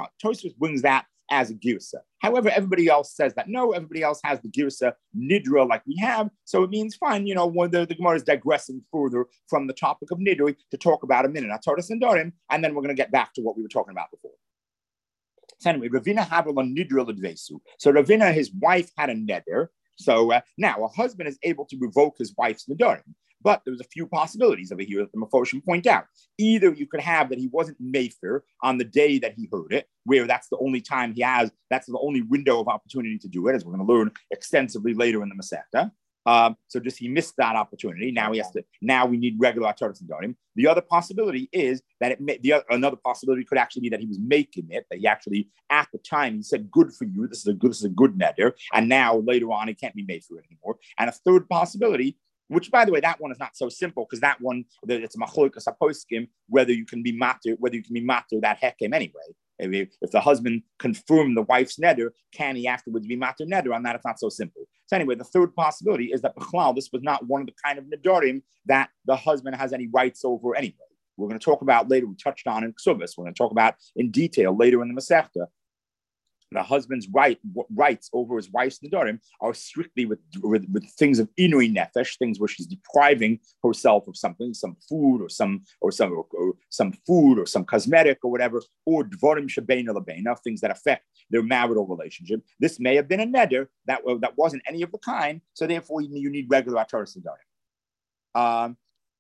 a girsa. However, everybody else says that no, everybody else has the girsa nidra like we have. So it means fine, when the Gemara is digressing further from the topic of nidui to talk about a minute Torah Nedarim, and then we're going to get back to what we were talking about before. So anyway, Ravina Havila nidra l'dvesu. So Ravina, his wife, had a neder. So now a husband is able to revoke his wife's nedarim. But there's a few possibilities over here that the Mefoshim point out. Either you could have that he wasn't Mefer on the day that he heard it, where that's the only time he has, that's the only window of opportunity to do it, as we're going to learn extensively later in the Masechta. So just he missed that opportunity. Now we need regular Torah Nedarim. The other possibility is that another possibility could actually be that he was making it, that he actually at the time he said, good for you, this is a good neder, and now later on he can't be made for it anymore. And a third possibility, which, by the way, that one is not so simple because that one, it's a machlokas haposkim, whether you can be matur that hekem anyway. If the husband confirmed the wife's neder, can he afterwards be matur neder? On that, it's not so simple. So anyway, the third possibility is that b'chlal, this was not one of the kind of nedarim that the husband has any rights over anyway. We're going to talk about later. We touched on in Ksubas. We're going to talk about in detail later in the Masechta. The husband's rights over his wife's nedarim are strictly with things of inui nefesh, things where she's depriving herself of something, some food or some food or some cosmetic or whatever, or dvarim shebeina lebeina, things that affect their marital relationship. This may have been a neder that wasn't any of the kind, so therefore you need regular Torah nedarim.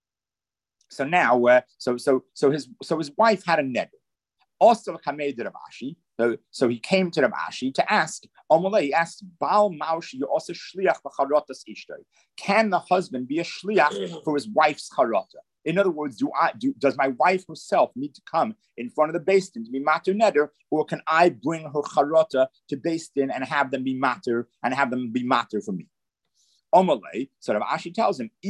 So now, so his wife had a neder. Also, so he came to Rav Ashi to ask. He asked, "Baal Maushi also shliach b'charotas ishtay? Can the husband be a shliach for his wife's charota? In other words, does my wife herself need to come in front of the Beis Din to be matur neder, or can I bring her charota to Beis Din and have them be matur for me?" Omalei, so Rav Ashi tells him,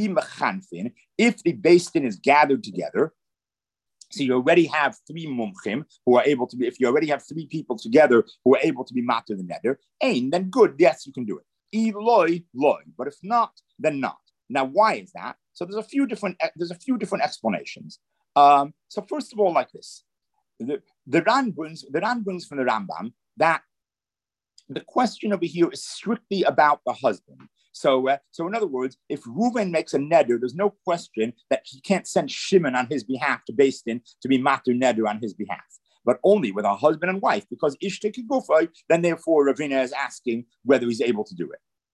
if the Beis Din is gathered together. So you already have three mumchim who are able to be, if you already have three people together who are able to be matur the neder, then good, yes, you can do it. Eloi, loy, but if not, then not. Now, why is that? So there's a few different explanations. So first of all, like this, the Ran brings from the Rambam that the question over here is strictly about the husband. So in other words, if Reuven makes a neder, there's no question that he can't send Shimon on his behalf to Beis Din to be matur neder on his behalf, but only with a husband and wife, because Ishtek Gufay, then therefore Ravina is asking whether he's able to do it.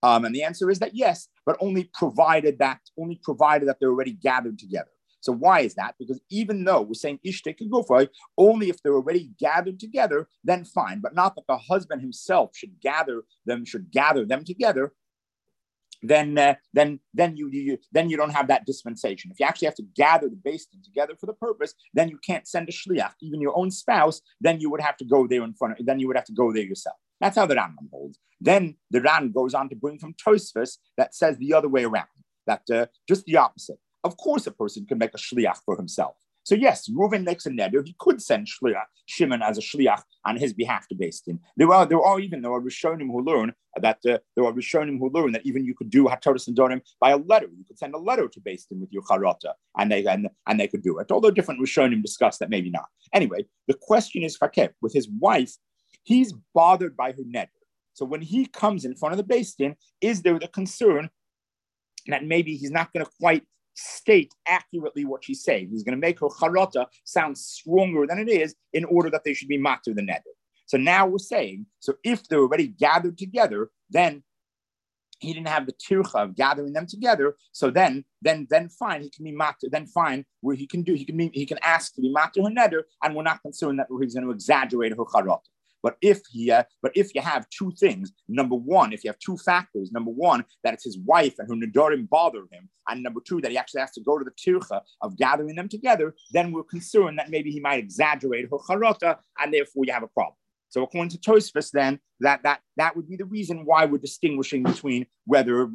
And the answer is that yes, but only provided that they're already gathered together. So why is that? Because even though we're saying ishte can go for it, only if they're already gathered together, then fine. But not that the husband himself should gather them together. Then you don't have that dispensation. If you actually have to gather the beis din together for the purpose, then you can't send a shliach, even your own spouse. Then you would have to go there then you would have to go there yourself. That's how the Rambam holds. Then the Ran goes on to bring from Tosfos that says the other way around, that just the opposite. Of course, a person can make a shliach for himself. So yes, Reuven makes a neder. He could send Shimon as a shliach on his behalf to beis din. There are Rishonim who learn that even you could do Hatoras and Dorim by a letter. You could send a letter to beis din with your charata, and they could do it. Although different Rishonim discuss that maybe not. Anyway, the question is Fakeh with his wife. He's bothered by her neder. So when he comes in front of the beis din, is there the concern that maybe he's not going to quite state accurately what she's saying? He's going to make her charata sound stronger than it is in order that they should be matter the neder. So now we're saying, so if they're already gathered together, then he didn't have the tircha of gathering them together. So then fine, he can be matter. Then fine, where he can ask to be matter her neder, and we're not concerned that he's going to exaggerate her charata. But if you have two things, number one, if you have two factors, number one, that it's his wife and her nedarim bother him, and number two, that he actually has to go to the tircha of gathering them together, then we're concerned that maybe he might exaggerate her charata, and therefore you have a problem. So according to Tosfos, then that would be the reason why we're distinguishing between whether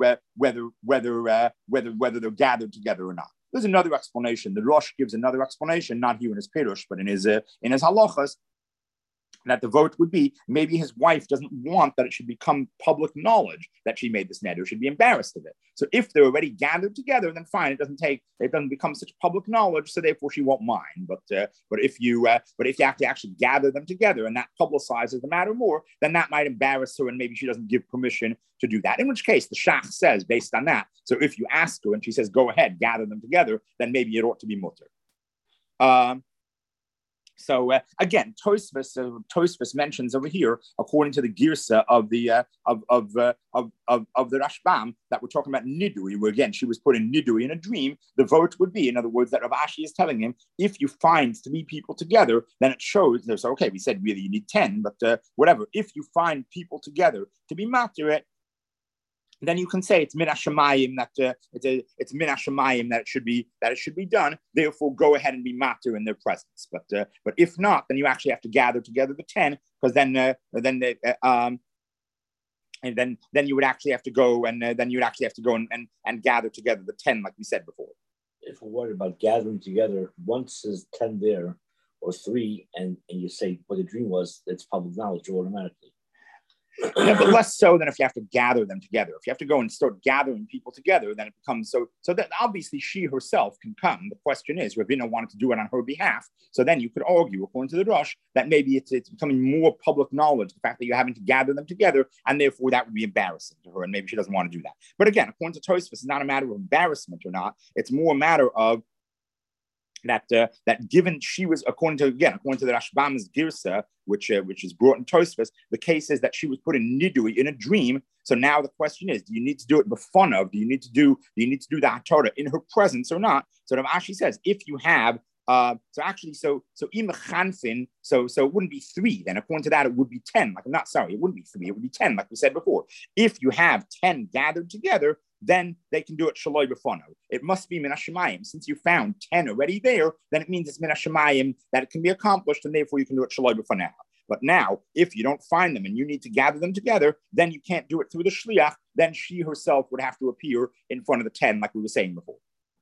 they're gathered together or not. There's another explanation. The Rosh gives another explanation, not here in his Perush, but in his halachas, that the vote would be maybe his wife doesn't want that it should become public knowledge that she made this neder, should be embarrassed of it. So if they're already gathered together, then fine, it doesn't become such public knowledge, so therefore she won't mind. But if you have to actually gather them together and that publicizes the matter more, then that might embarrass her and maybe she doesn't give permission to do that. In which case the Shach says based on that, so if you ask her and she says go ahead, gather them together, then maybe it ought to be mutter. So again, Tosfos mentions over here, according to the girsa of the Rashbam, that we're talking about nidui, where again she was put in nidui in a dream. The vote would be, in other words, that Rav Ashi is telling him, if you find 3 people together, then it shows. So okay, we said really you need 10, but whatever. If you find people together to be matir, then you can say it's min hashamayim that it's min hashamayim that it should be done. Therefore, go ahead and be matir in their presence. But if not, then you actually have to gather together the 10, because then you would actually have to go and gather together the 10, like we said before. If we're worried about gathering together, once there's 10 there or 3, and you say what the dream was, it's public knowledge automatically. Yeah, but less so than if you have to gather them together. If you have to go and start gathering people together, then it becomes so that obviously she herself can come. The question is, Ravina wanted to do it on her behalf. So then you could argue, according to the Rosh, that maybe it's becoming more public knowledge, the fact that you're having to gather them together, and therefore that would be embarrassing to her, and maybe she doesn't want to do that. But again, according to Tosfos, it's not a matter of embarrassment or not. It's more a matter of that given she was, according to the Rashbam's girsa, which is brought in Tosfos, the case is that she was put in nidui in a dream. So now the question is, do you need to do it before of? Do you need to do the hatorah in her presence or not? So Rav Ashi says, if you have so imechanfin, so it wouldn't be 3. Then according to that, it would be 10. It wouldn't be 3. It would be 10, like we said before. If you have 10 gathered together, then they can do it shaloi b'fono. It must be min hashemayim. Since you found 10 already there, then it means it's min hashemayim that it can be accomplished, and therefore you can do it shaloi b'fono. But now, if you don't find them and you need to gather them together, then you can't do it through the shliach. Then she herself would have to appear in front of the 10, like we were saying before.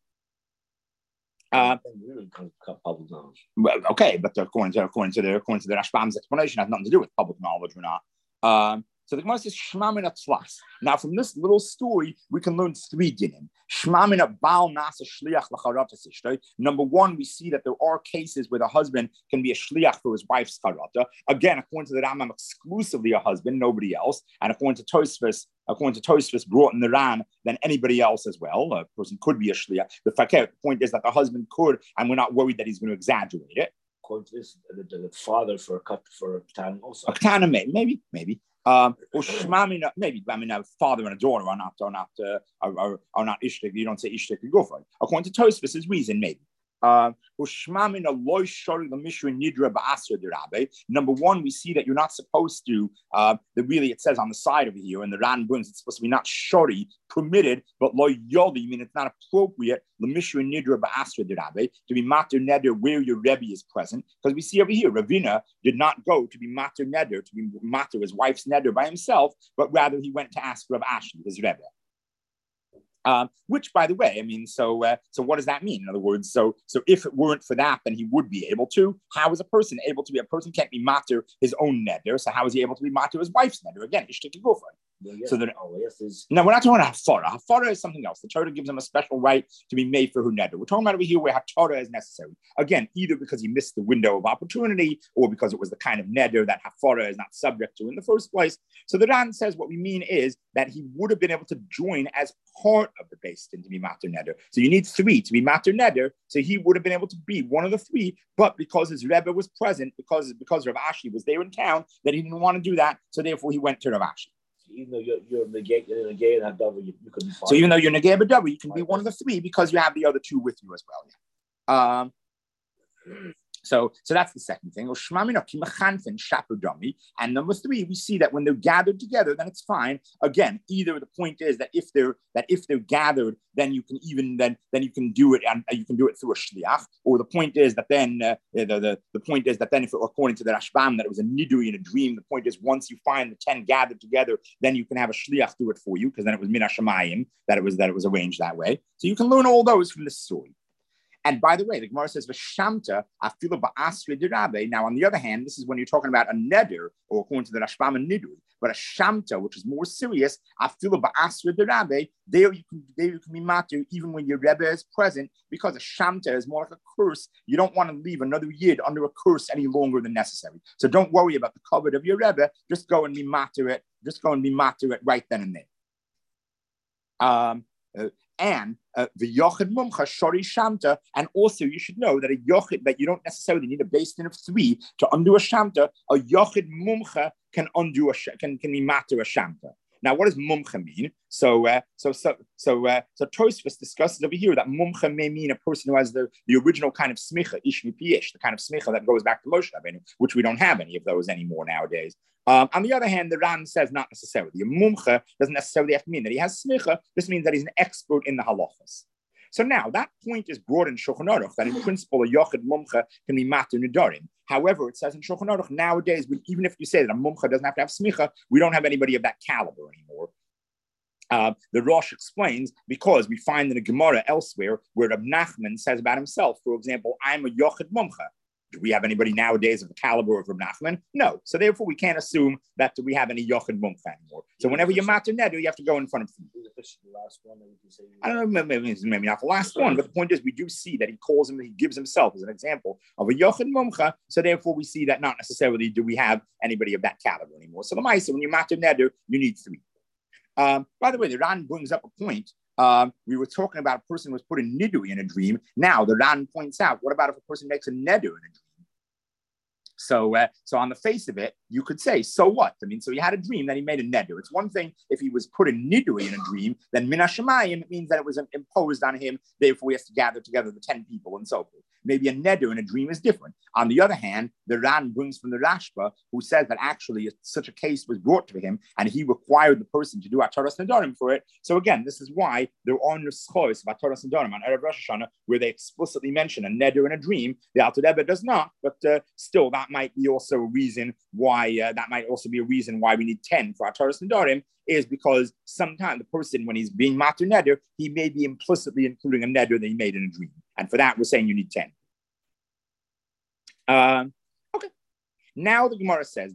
Public knowledge. Well, okay, but according to the Rashbam's explanation, it has nothing to do with public knowledge or not. So the Gemara says Shema min atzlas. Now, from this little story, we can learn 3 dinim. Shema min bal nasa shliach lacharatas ishtay. Number 1, we see that there are cases where the husband can be a shliach for his wife's charata. Again, according to the Rambam, exclusively a husband, nobody else. And according to Tosfos, brought in the Ran, then anybody else as well. A person could be a shliach. The point is that the husband could, and we're not worried that he's going to exaggerate it. According to this, the father for a katan also. A katan, maybe. Or shmamina, maybe I mean a father and a daughter are not ishtik. You don't say ishtik and gufay. According to Tosfos' reason, maybe. Number one, we see that you're not supposed to. That really, it says on the side over here, and the Ran brings it's supposed to be not shori permitted, but lo yodi. I mean, it's not appropriate to be mater neder where your rebbe is present, because we see over here Ravina did not go to be mater neder to be mater his wife's neder by himself, but rather he went to ask Rav Ashi, his rebbe. Which, by the way, I mean, so what does that mean? In other words, so if it weren't for that, then he would be able to. How is a person able to be? A person can't be mater his own neder. So how is he able to be mater his wife's neder? Again, ishtik gufay. So that no, we're not talking about hafara. Hafara is something else. The Torah gives him a special right to be made for her neder. We're talking about over here where hafara is necessary. Again, either because he missed the window of opportunity, or because it was the kind of neder that hafara is not subject to in the first place. So the Ran says what we mean is that he would have been able to join as part of the Beis Din to be mater neder. So you need three to be mater neder. So he would have been able to be one of the three, but because his rebbe was present, because Rav Ashi was there in town, that he didn't want to do that. So therefore he went to Rav Ashi. Even though you're negay and have double, you could be fine. So even though you're negay but double, you can be one of the three because you have the other two with you as well. Yeah. So that's the second thing. And number three, we see that when they're gathered together, then it's fine. Again, either the point is that if they're gathered, then you can you can do it, and you can do it through a shliach. Or the point is that then the point is that then if it, according to the Rashbam, that it was a nidui in a dream, the point is once you find the 10 gathered together, then you can have a shliach do it for you, because then it was min hashamayim that it was arranged that way. So you can learn all those from this story. And by the way, the Gemara says, "V'shamta afilu ba'asri dirabe." Now, on the other hand, this is when you're talking about a neder, or according to the Rashbam, a nidui. But a shamta, which is more serious, afilu ba'asri dirabe. There you can be matur even when your rebbe is present, because a shamta is more like a curse. You don't want to leave another yid under a curse any longer than necessary. So don't worry about the covet of your rebbe. Just go and be matur it. Just go and be matur it right then and there. And the yochid mumcha shori shamta, and also you should know that a yochid, that you don't necessarily need a Beis Din of three to undo a shamta. A yochid mumcha can undo can be matter a shamta. Now, what does mumcha mean? So Tosfos discusses over here that mumcha may mean a person who has the original kind of smicha, ish mipiish, the kind of smicha that goes back to Moshe Rabbeinu, which we don't have any of those anymore nowadays. On the other hand, the Ran says not necessarily. A mumcha doesn't necessarily have to mean that he has smicha. This means that he's an expert in the halachas. So now that point is brought in Shulchan Aruch, that in principle a yochid mumcha can be mater nedarim. However, it says in Shulchan Aruch nowadays, even if you say that a mumcha doesn't have to have smicha, we don't have anybody of that caliber anymore. The Rosh explains because we find in the Gemara elsewhere where Reb Nachman says about himself, for example, I'm a yochid mumcha. Do we have anybody nowadays of the caliber of Reb Nachman? No. So therefore, we can't assume that we have any yochid mumcha anymore. So whenever you're mater neder, you have to go in front of him. I don't know, maybe not the last one, but the point is we do see that he gives himself as an example of a yochid mumcha. So therefore, we see that not necessarily do we have anybody of that caliber anymore. So the Maisa, when you're mater neder, you need three. By the way, the Ran brings up a point. We were talking about a person who was put in nidui in a dream. Now the Ran points out, what about if a person makes a neder in a dream? So on the face of it, you could say, so what? I mean, so he had a dream that he made a neder. It's one thing if he was put in nidui in a dream, then min hashamayim, it means that it was imposed on him. Therefore, he has to gather together the 10 people and so forth. Maybe a neder in a dream is different. On the other hand, the Ran brings from the Rashba, who says that actually such a case was brought to him, and he required the person to do Ataras Nedarim for it. So again, this is why there are nuschos of Ataras Nedarim on Erev Rosh Hashanah, where they explicitly mention a neder in a dream. The Alter Rebbe does not, but still, that might be also a reason why we need 10 for Ataras Nedarim, is because sometimes the person, when he's being mater neder, he may be implicitly including a neder that he made in a dream. And for that, we're saying you need 10. Okay. Now the Gemara says,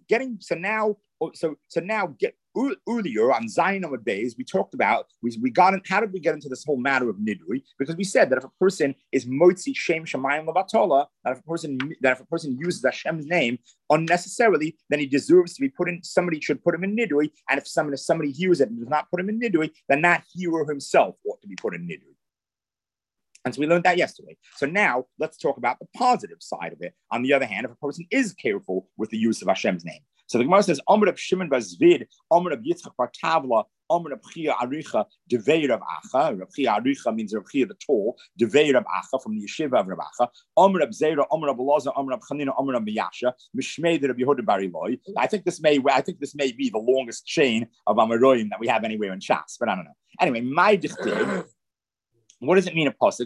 earlier on Zayin Amud Beis, we talked about, how did we get into this whole matter of nidui? Because we said that if a person is motzi shem shamayim levatola, that if a person uses Hashem's name unnecessarily, then he deserves to be put in. Somebody should put him in nidui, and if somebody hears it and does not put him in nidui, then that hearer himself ought to be put in nidui. And so we learned that yesterday. So now let's talk about the positive side of it. On the other hand, if a person is careful with the use of Hashem's name. So the Gemara says, Amr Reb Shimon bar Zvid, Amr Reb Yitzchak bar Tavla, Amr Reb Chia Aricha, Devei Reb Acha. Reb Chia Aricha means Reb Chia the tall. Devei Reb Acha from the yeshiva of Reb Acha. Amr Reb Zera, Amr Reb Elazar, Amr Reb Chanina, Amr Reb Miyasha, Mishmei Reb Yehuda bar Eloi. I think this may be the longest chain of Amoraim that we have anywhere in Shas, but I don't know. Anyway, my dichtei. What does it mean, a pasuk?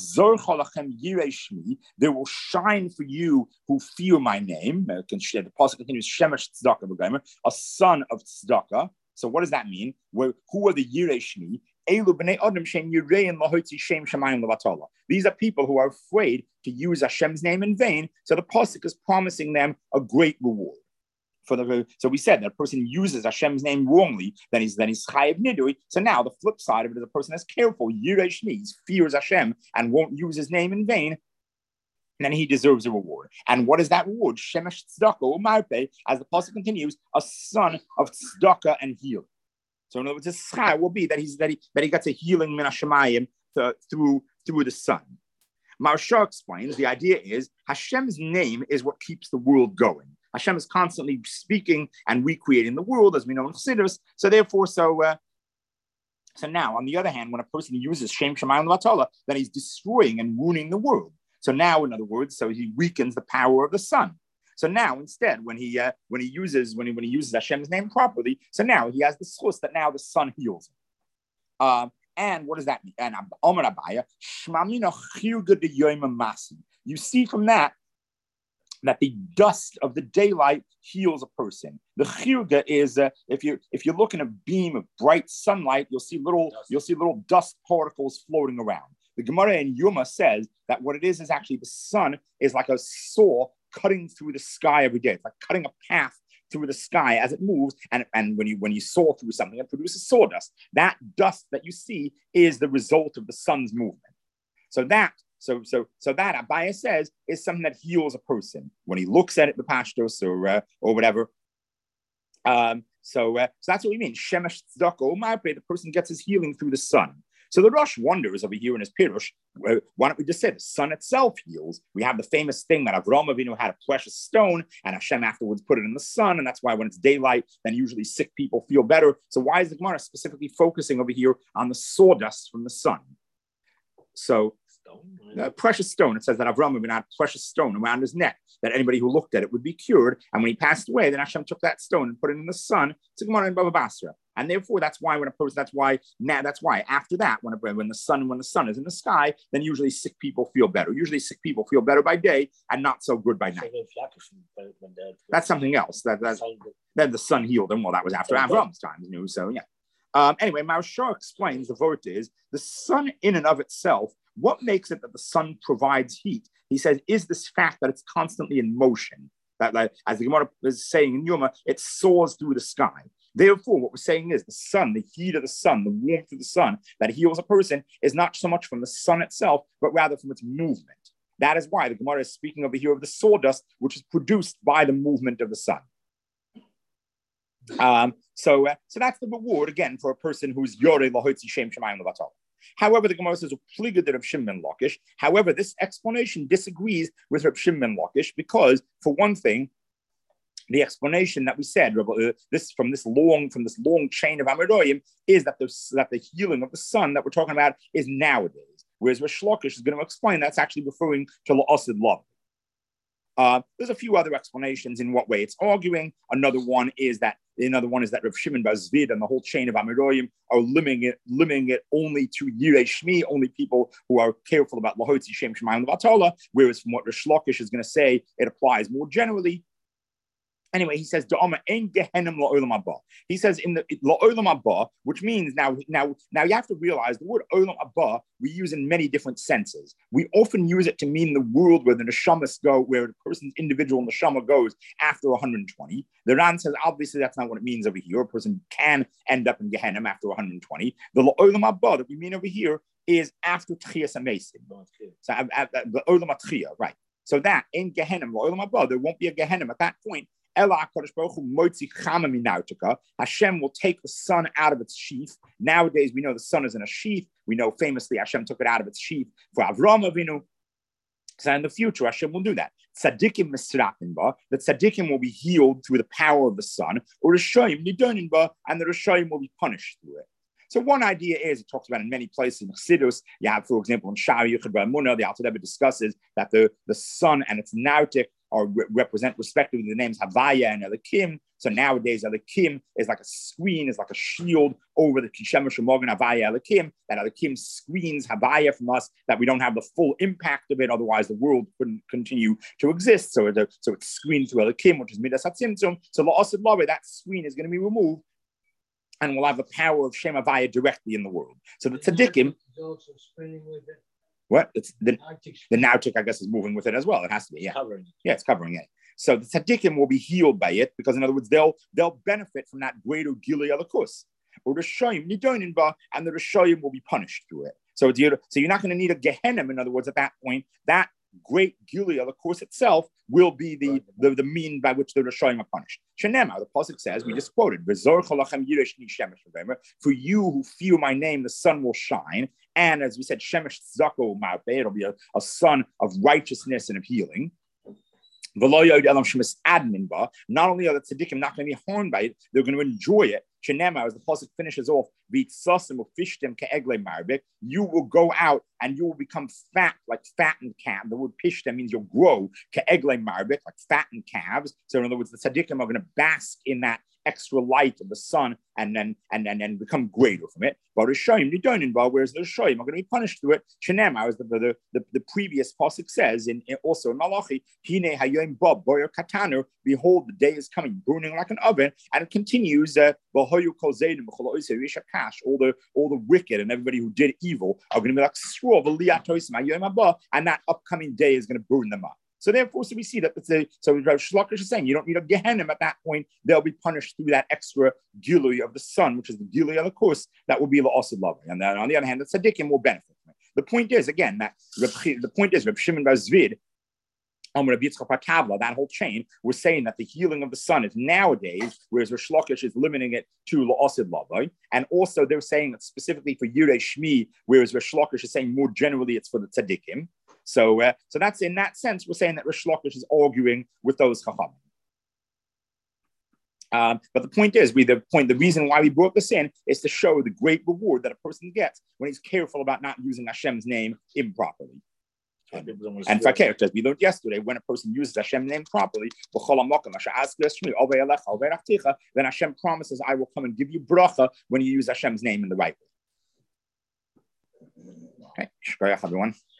There will shine for you who fear my name. The pasuk continues, Shemesh Tzedakah b'Gomer, a son of Tzedakah. So what does that mean? Who are the Yirei Shmi? These are people who are afraid to use Hashem's name in vain. So the pasuk is promising them a great reward. So we said that a person uses Hashem's name wrongly, then he's chayiv nidui. So now the flip side of it is a person that's careful, Yirei Shmi, fears Hashem and won't use his name in vain, and then he deserves a reward. And what is that reward? Shemesh tzedakah u'marpeh, as the pasuk continues, a son of tzedakah and healing. So in other words, his schar will be that he gets a healing min hashemayim through the sun. Maharsha explains the idea is Hashem's name is what keeps the world going. Hashem is constantly speaking and recreating the world, as we know in Chassidus. So therefore, so now, on the other hand, when a person uses Shem Shemayim Vatala, then he's destroying and ruining the world. So now, in other words, so he weakens the power of the sun. So now, instead, when he uses Hashem's name properly, so now he has the source that now the sun heals him. And what does that mean? And Amar Abaya, Shmamina Chirga de Yom Masi. You see from that the dust of the daylight heals a person. The chirga is if you look in a beam of bright sunlight, you'll see little dust particles floating around. The Gemara in Yuma says that what it is actually the sun is like a saw cutting through the sky every day. It's like cutting a path through the sky as it moves, and when you saw through something, it produces sawdust. That dust that you see is the result of the sun's movement. So that Abaya says is something that heals a person when he looks at it, the pashtos or whatever. So that's what we mean. Shemesh tzedakah u'marpeh, the person gets his healing through the sun. So the Rosh wonders over here in his Pirush, why don't we just say the sun itself heals? We have the famous thing that Avraham Avinu had a precious stone, and Hashem afterwards put it in the sun, and that's why when it's daylight, then usually sick people feel better. So why is the Gemara specifically focusing over here on the sawdust from the sun? So precious stone. It says that Avraham Avinu had a precious stone around his neck, that anybody who looked at it would be cured. And when he passed away, then Hashem took that stone and put it in the sun. It's a Gemara in Bava Basra. And therefore, that's why after that, when the sun is in the sky, then usually sick people feel better. Usually sick people feel better by day and not so good by night. That's something else. Then the sun healed them. Well, that was after Avram's time, so yeah. Anyway, Maharsha explains the vort is the sun in and of itself. What makes it that the sun provides heat? He says, is this fact that it's constantly in motion. That, like, as the Gemara is saying in Yoma, it soars through the sky. Therefore, what we're saying is the sun, the heat of the sun, the warmth of the sun that heals a person is not so much from the sun itself, but rather from its movement. That is why the Gemara is speaking over here of the sawdust, which is produced by the movement of the sun. So that's the reward, again, for a person who's Yoreh Lahotzi Shem Shemayim Levatal. However, the Gemara says, Reb Shimon Lakish. However, this explanation disagrees with Reb Shimon Lakish because, for one thing, the explanation that we said from this long chain of Amoraim is that the healing of the sun that we're talking about is nowadays, whereas Rish Lakish is going to explain that's actually referring to La'asid Love. There's a few other explanations in what way it's arguing. Another one is that Rav Shimon bar Zvid and the whole chain of Amoraim are limiting it only to Yirei Shmi, only people who are careful about Lahotzi Shem Shemayim Levatala, whereas from what Rish Lakish is going to say, it applies more generally. Anyway, he says, he says in the La'olam Haba, which means now you have to realize the word Olam Haba we use in many different senses. We often use it to mean the world where the neshamas go, where the person's individual neshama goes after 120. The Ran says, obviously, that's not what it means over here. A person can end up in Gehenna after 120. The La'olam Haba that we mean over here is after Tchias HaMesim. So the Olam HaTchiyah, right. So that in Gehenna, La'olam Haba, there won't be a Gehenna at that point. Hashem will take the sun out of its sheath. Nowadays, we know the sun is in a sheath. We know famously Hashem took it out of its sheath for Avraham Avinu. So in the future, Hashem will do that. Tzaddikim misratin ba, the tzaddikim will be healed through the power of the sun, or Rishayim nidonin ba, and the Rishayim will be punished through it. So one idea is, it talks about in many places in Chassidus, you have, for example, in Sha'ar Yichud B'Emunah, the Alter Rebbe discusses that the sun and its nautic represent respectively the names Havaya and Elikim. So nowadays, Elikim is like a screen, is like a shield over the Kishem Shemogan Havaya Elikim, that Elikim screens Havaya from us, that we don't have the full impact of it, otherwise the world couldn't continue to exist. So it's screened through Elikim, which is Midas HaTzimtzum. So La'asid Lave, that screen is going to be removed, and we'll have the power of Shem Havaya directly in the world. So the tzaddikim, also spinning with it. what? It's the nautic, I guess, is moving with it as well. It has to be, yeah. Yeah, it's covering it. So the tzaddikim will be healed by it, because in other words, they'll benefit from that greater Gilui Alakus. Or the Rishayim nidonin ba, and the Rishayim will be punished through it. So you're not going to need a Gehenna. In other words, at that point, that great Gilui Alakus itself will be the mean by which the Rishayim are punished. Shenema, the pasuk says, we just quoted, for you who fear my name, the sun will shine. And as we said, Shemesh Zako Marpe, it'll be a sun of righteousness and of healing. Not only are the tzaddikim not going to be harmed by it, they're going to enjoy it. Shenema, as the pasuk finishes off, you will go out and you will become fat, like fattened calves. The word pishtem means you'll grow, like fattened calves. So in other words, the tzaddikim are going to bask in that extra light of the sun and then become greater from it. But Rishayim nidonin ba, whereas the Rishayim are going to be punished through it. Shenema, as the previous pasuk says, also in Malachi, Hine hayom ba boyer katanu, behold, the day is coming, burning like an oven, and it continues. All the wicked and everybody who did evil are going to be like straw, and that upcoming day is going to burn them up. So therefore, so we see that Shlokish is saying you don't need a Gehenna at that point. They'll be punished through that extra Gilui of the sun, which is the Gilui of the course, that will be the Asid Lavi. And then on the other hand, the Tzaddikim will benefit from it. The point is, again, Reb Shimon Bar Zvid, that whole chain was saying that the healing of the sun is nowadays, whereas Rish Lakish is limiting it to La'asid Lavai. And also they're saying that specifically for Yirei Shmi, whereas Rish Lakish is saying more generally it's for the Tzaddikim. So that's in that sense, we're saying that Rish Lakish is arguing with those Chachamim. But the point is, the reason why we brought this in is to show the great reward that a person gets when he's careful about not using Hashem's name improperly. And fakir, as we learned yesterday, when a person uses Hashem's name properly, then Hashem promises, I will come and give you bracha when you use Hashem's name in the right way. Okay, shkoyach everyone.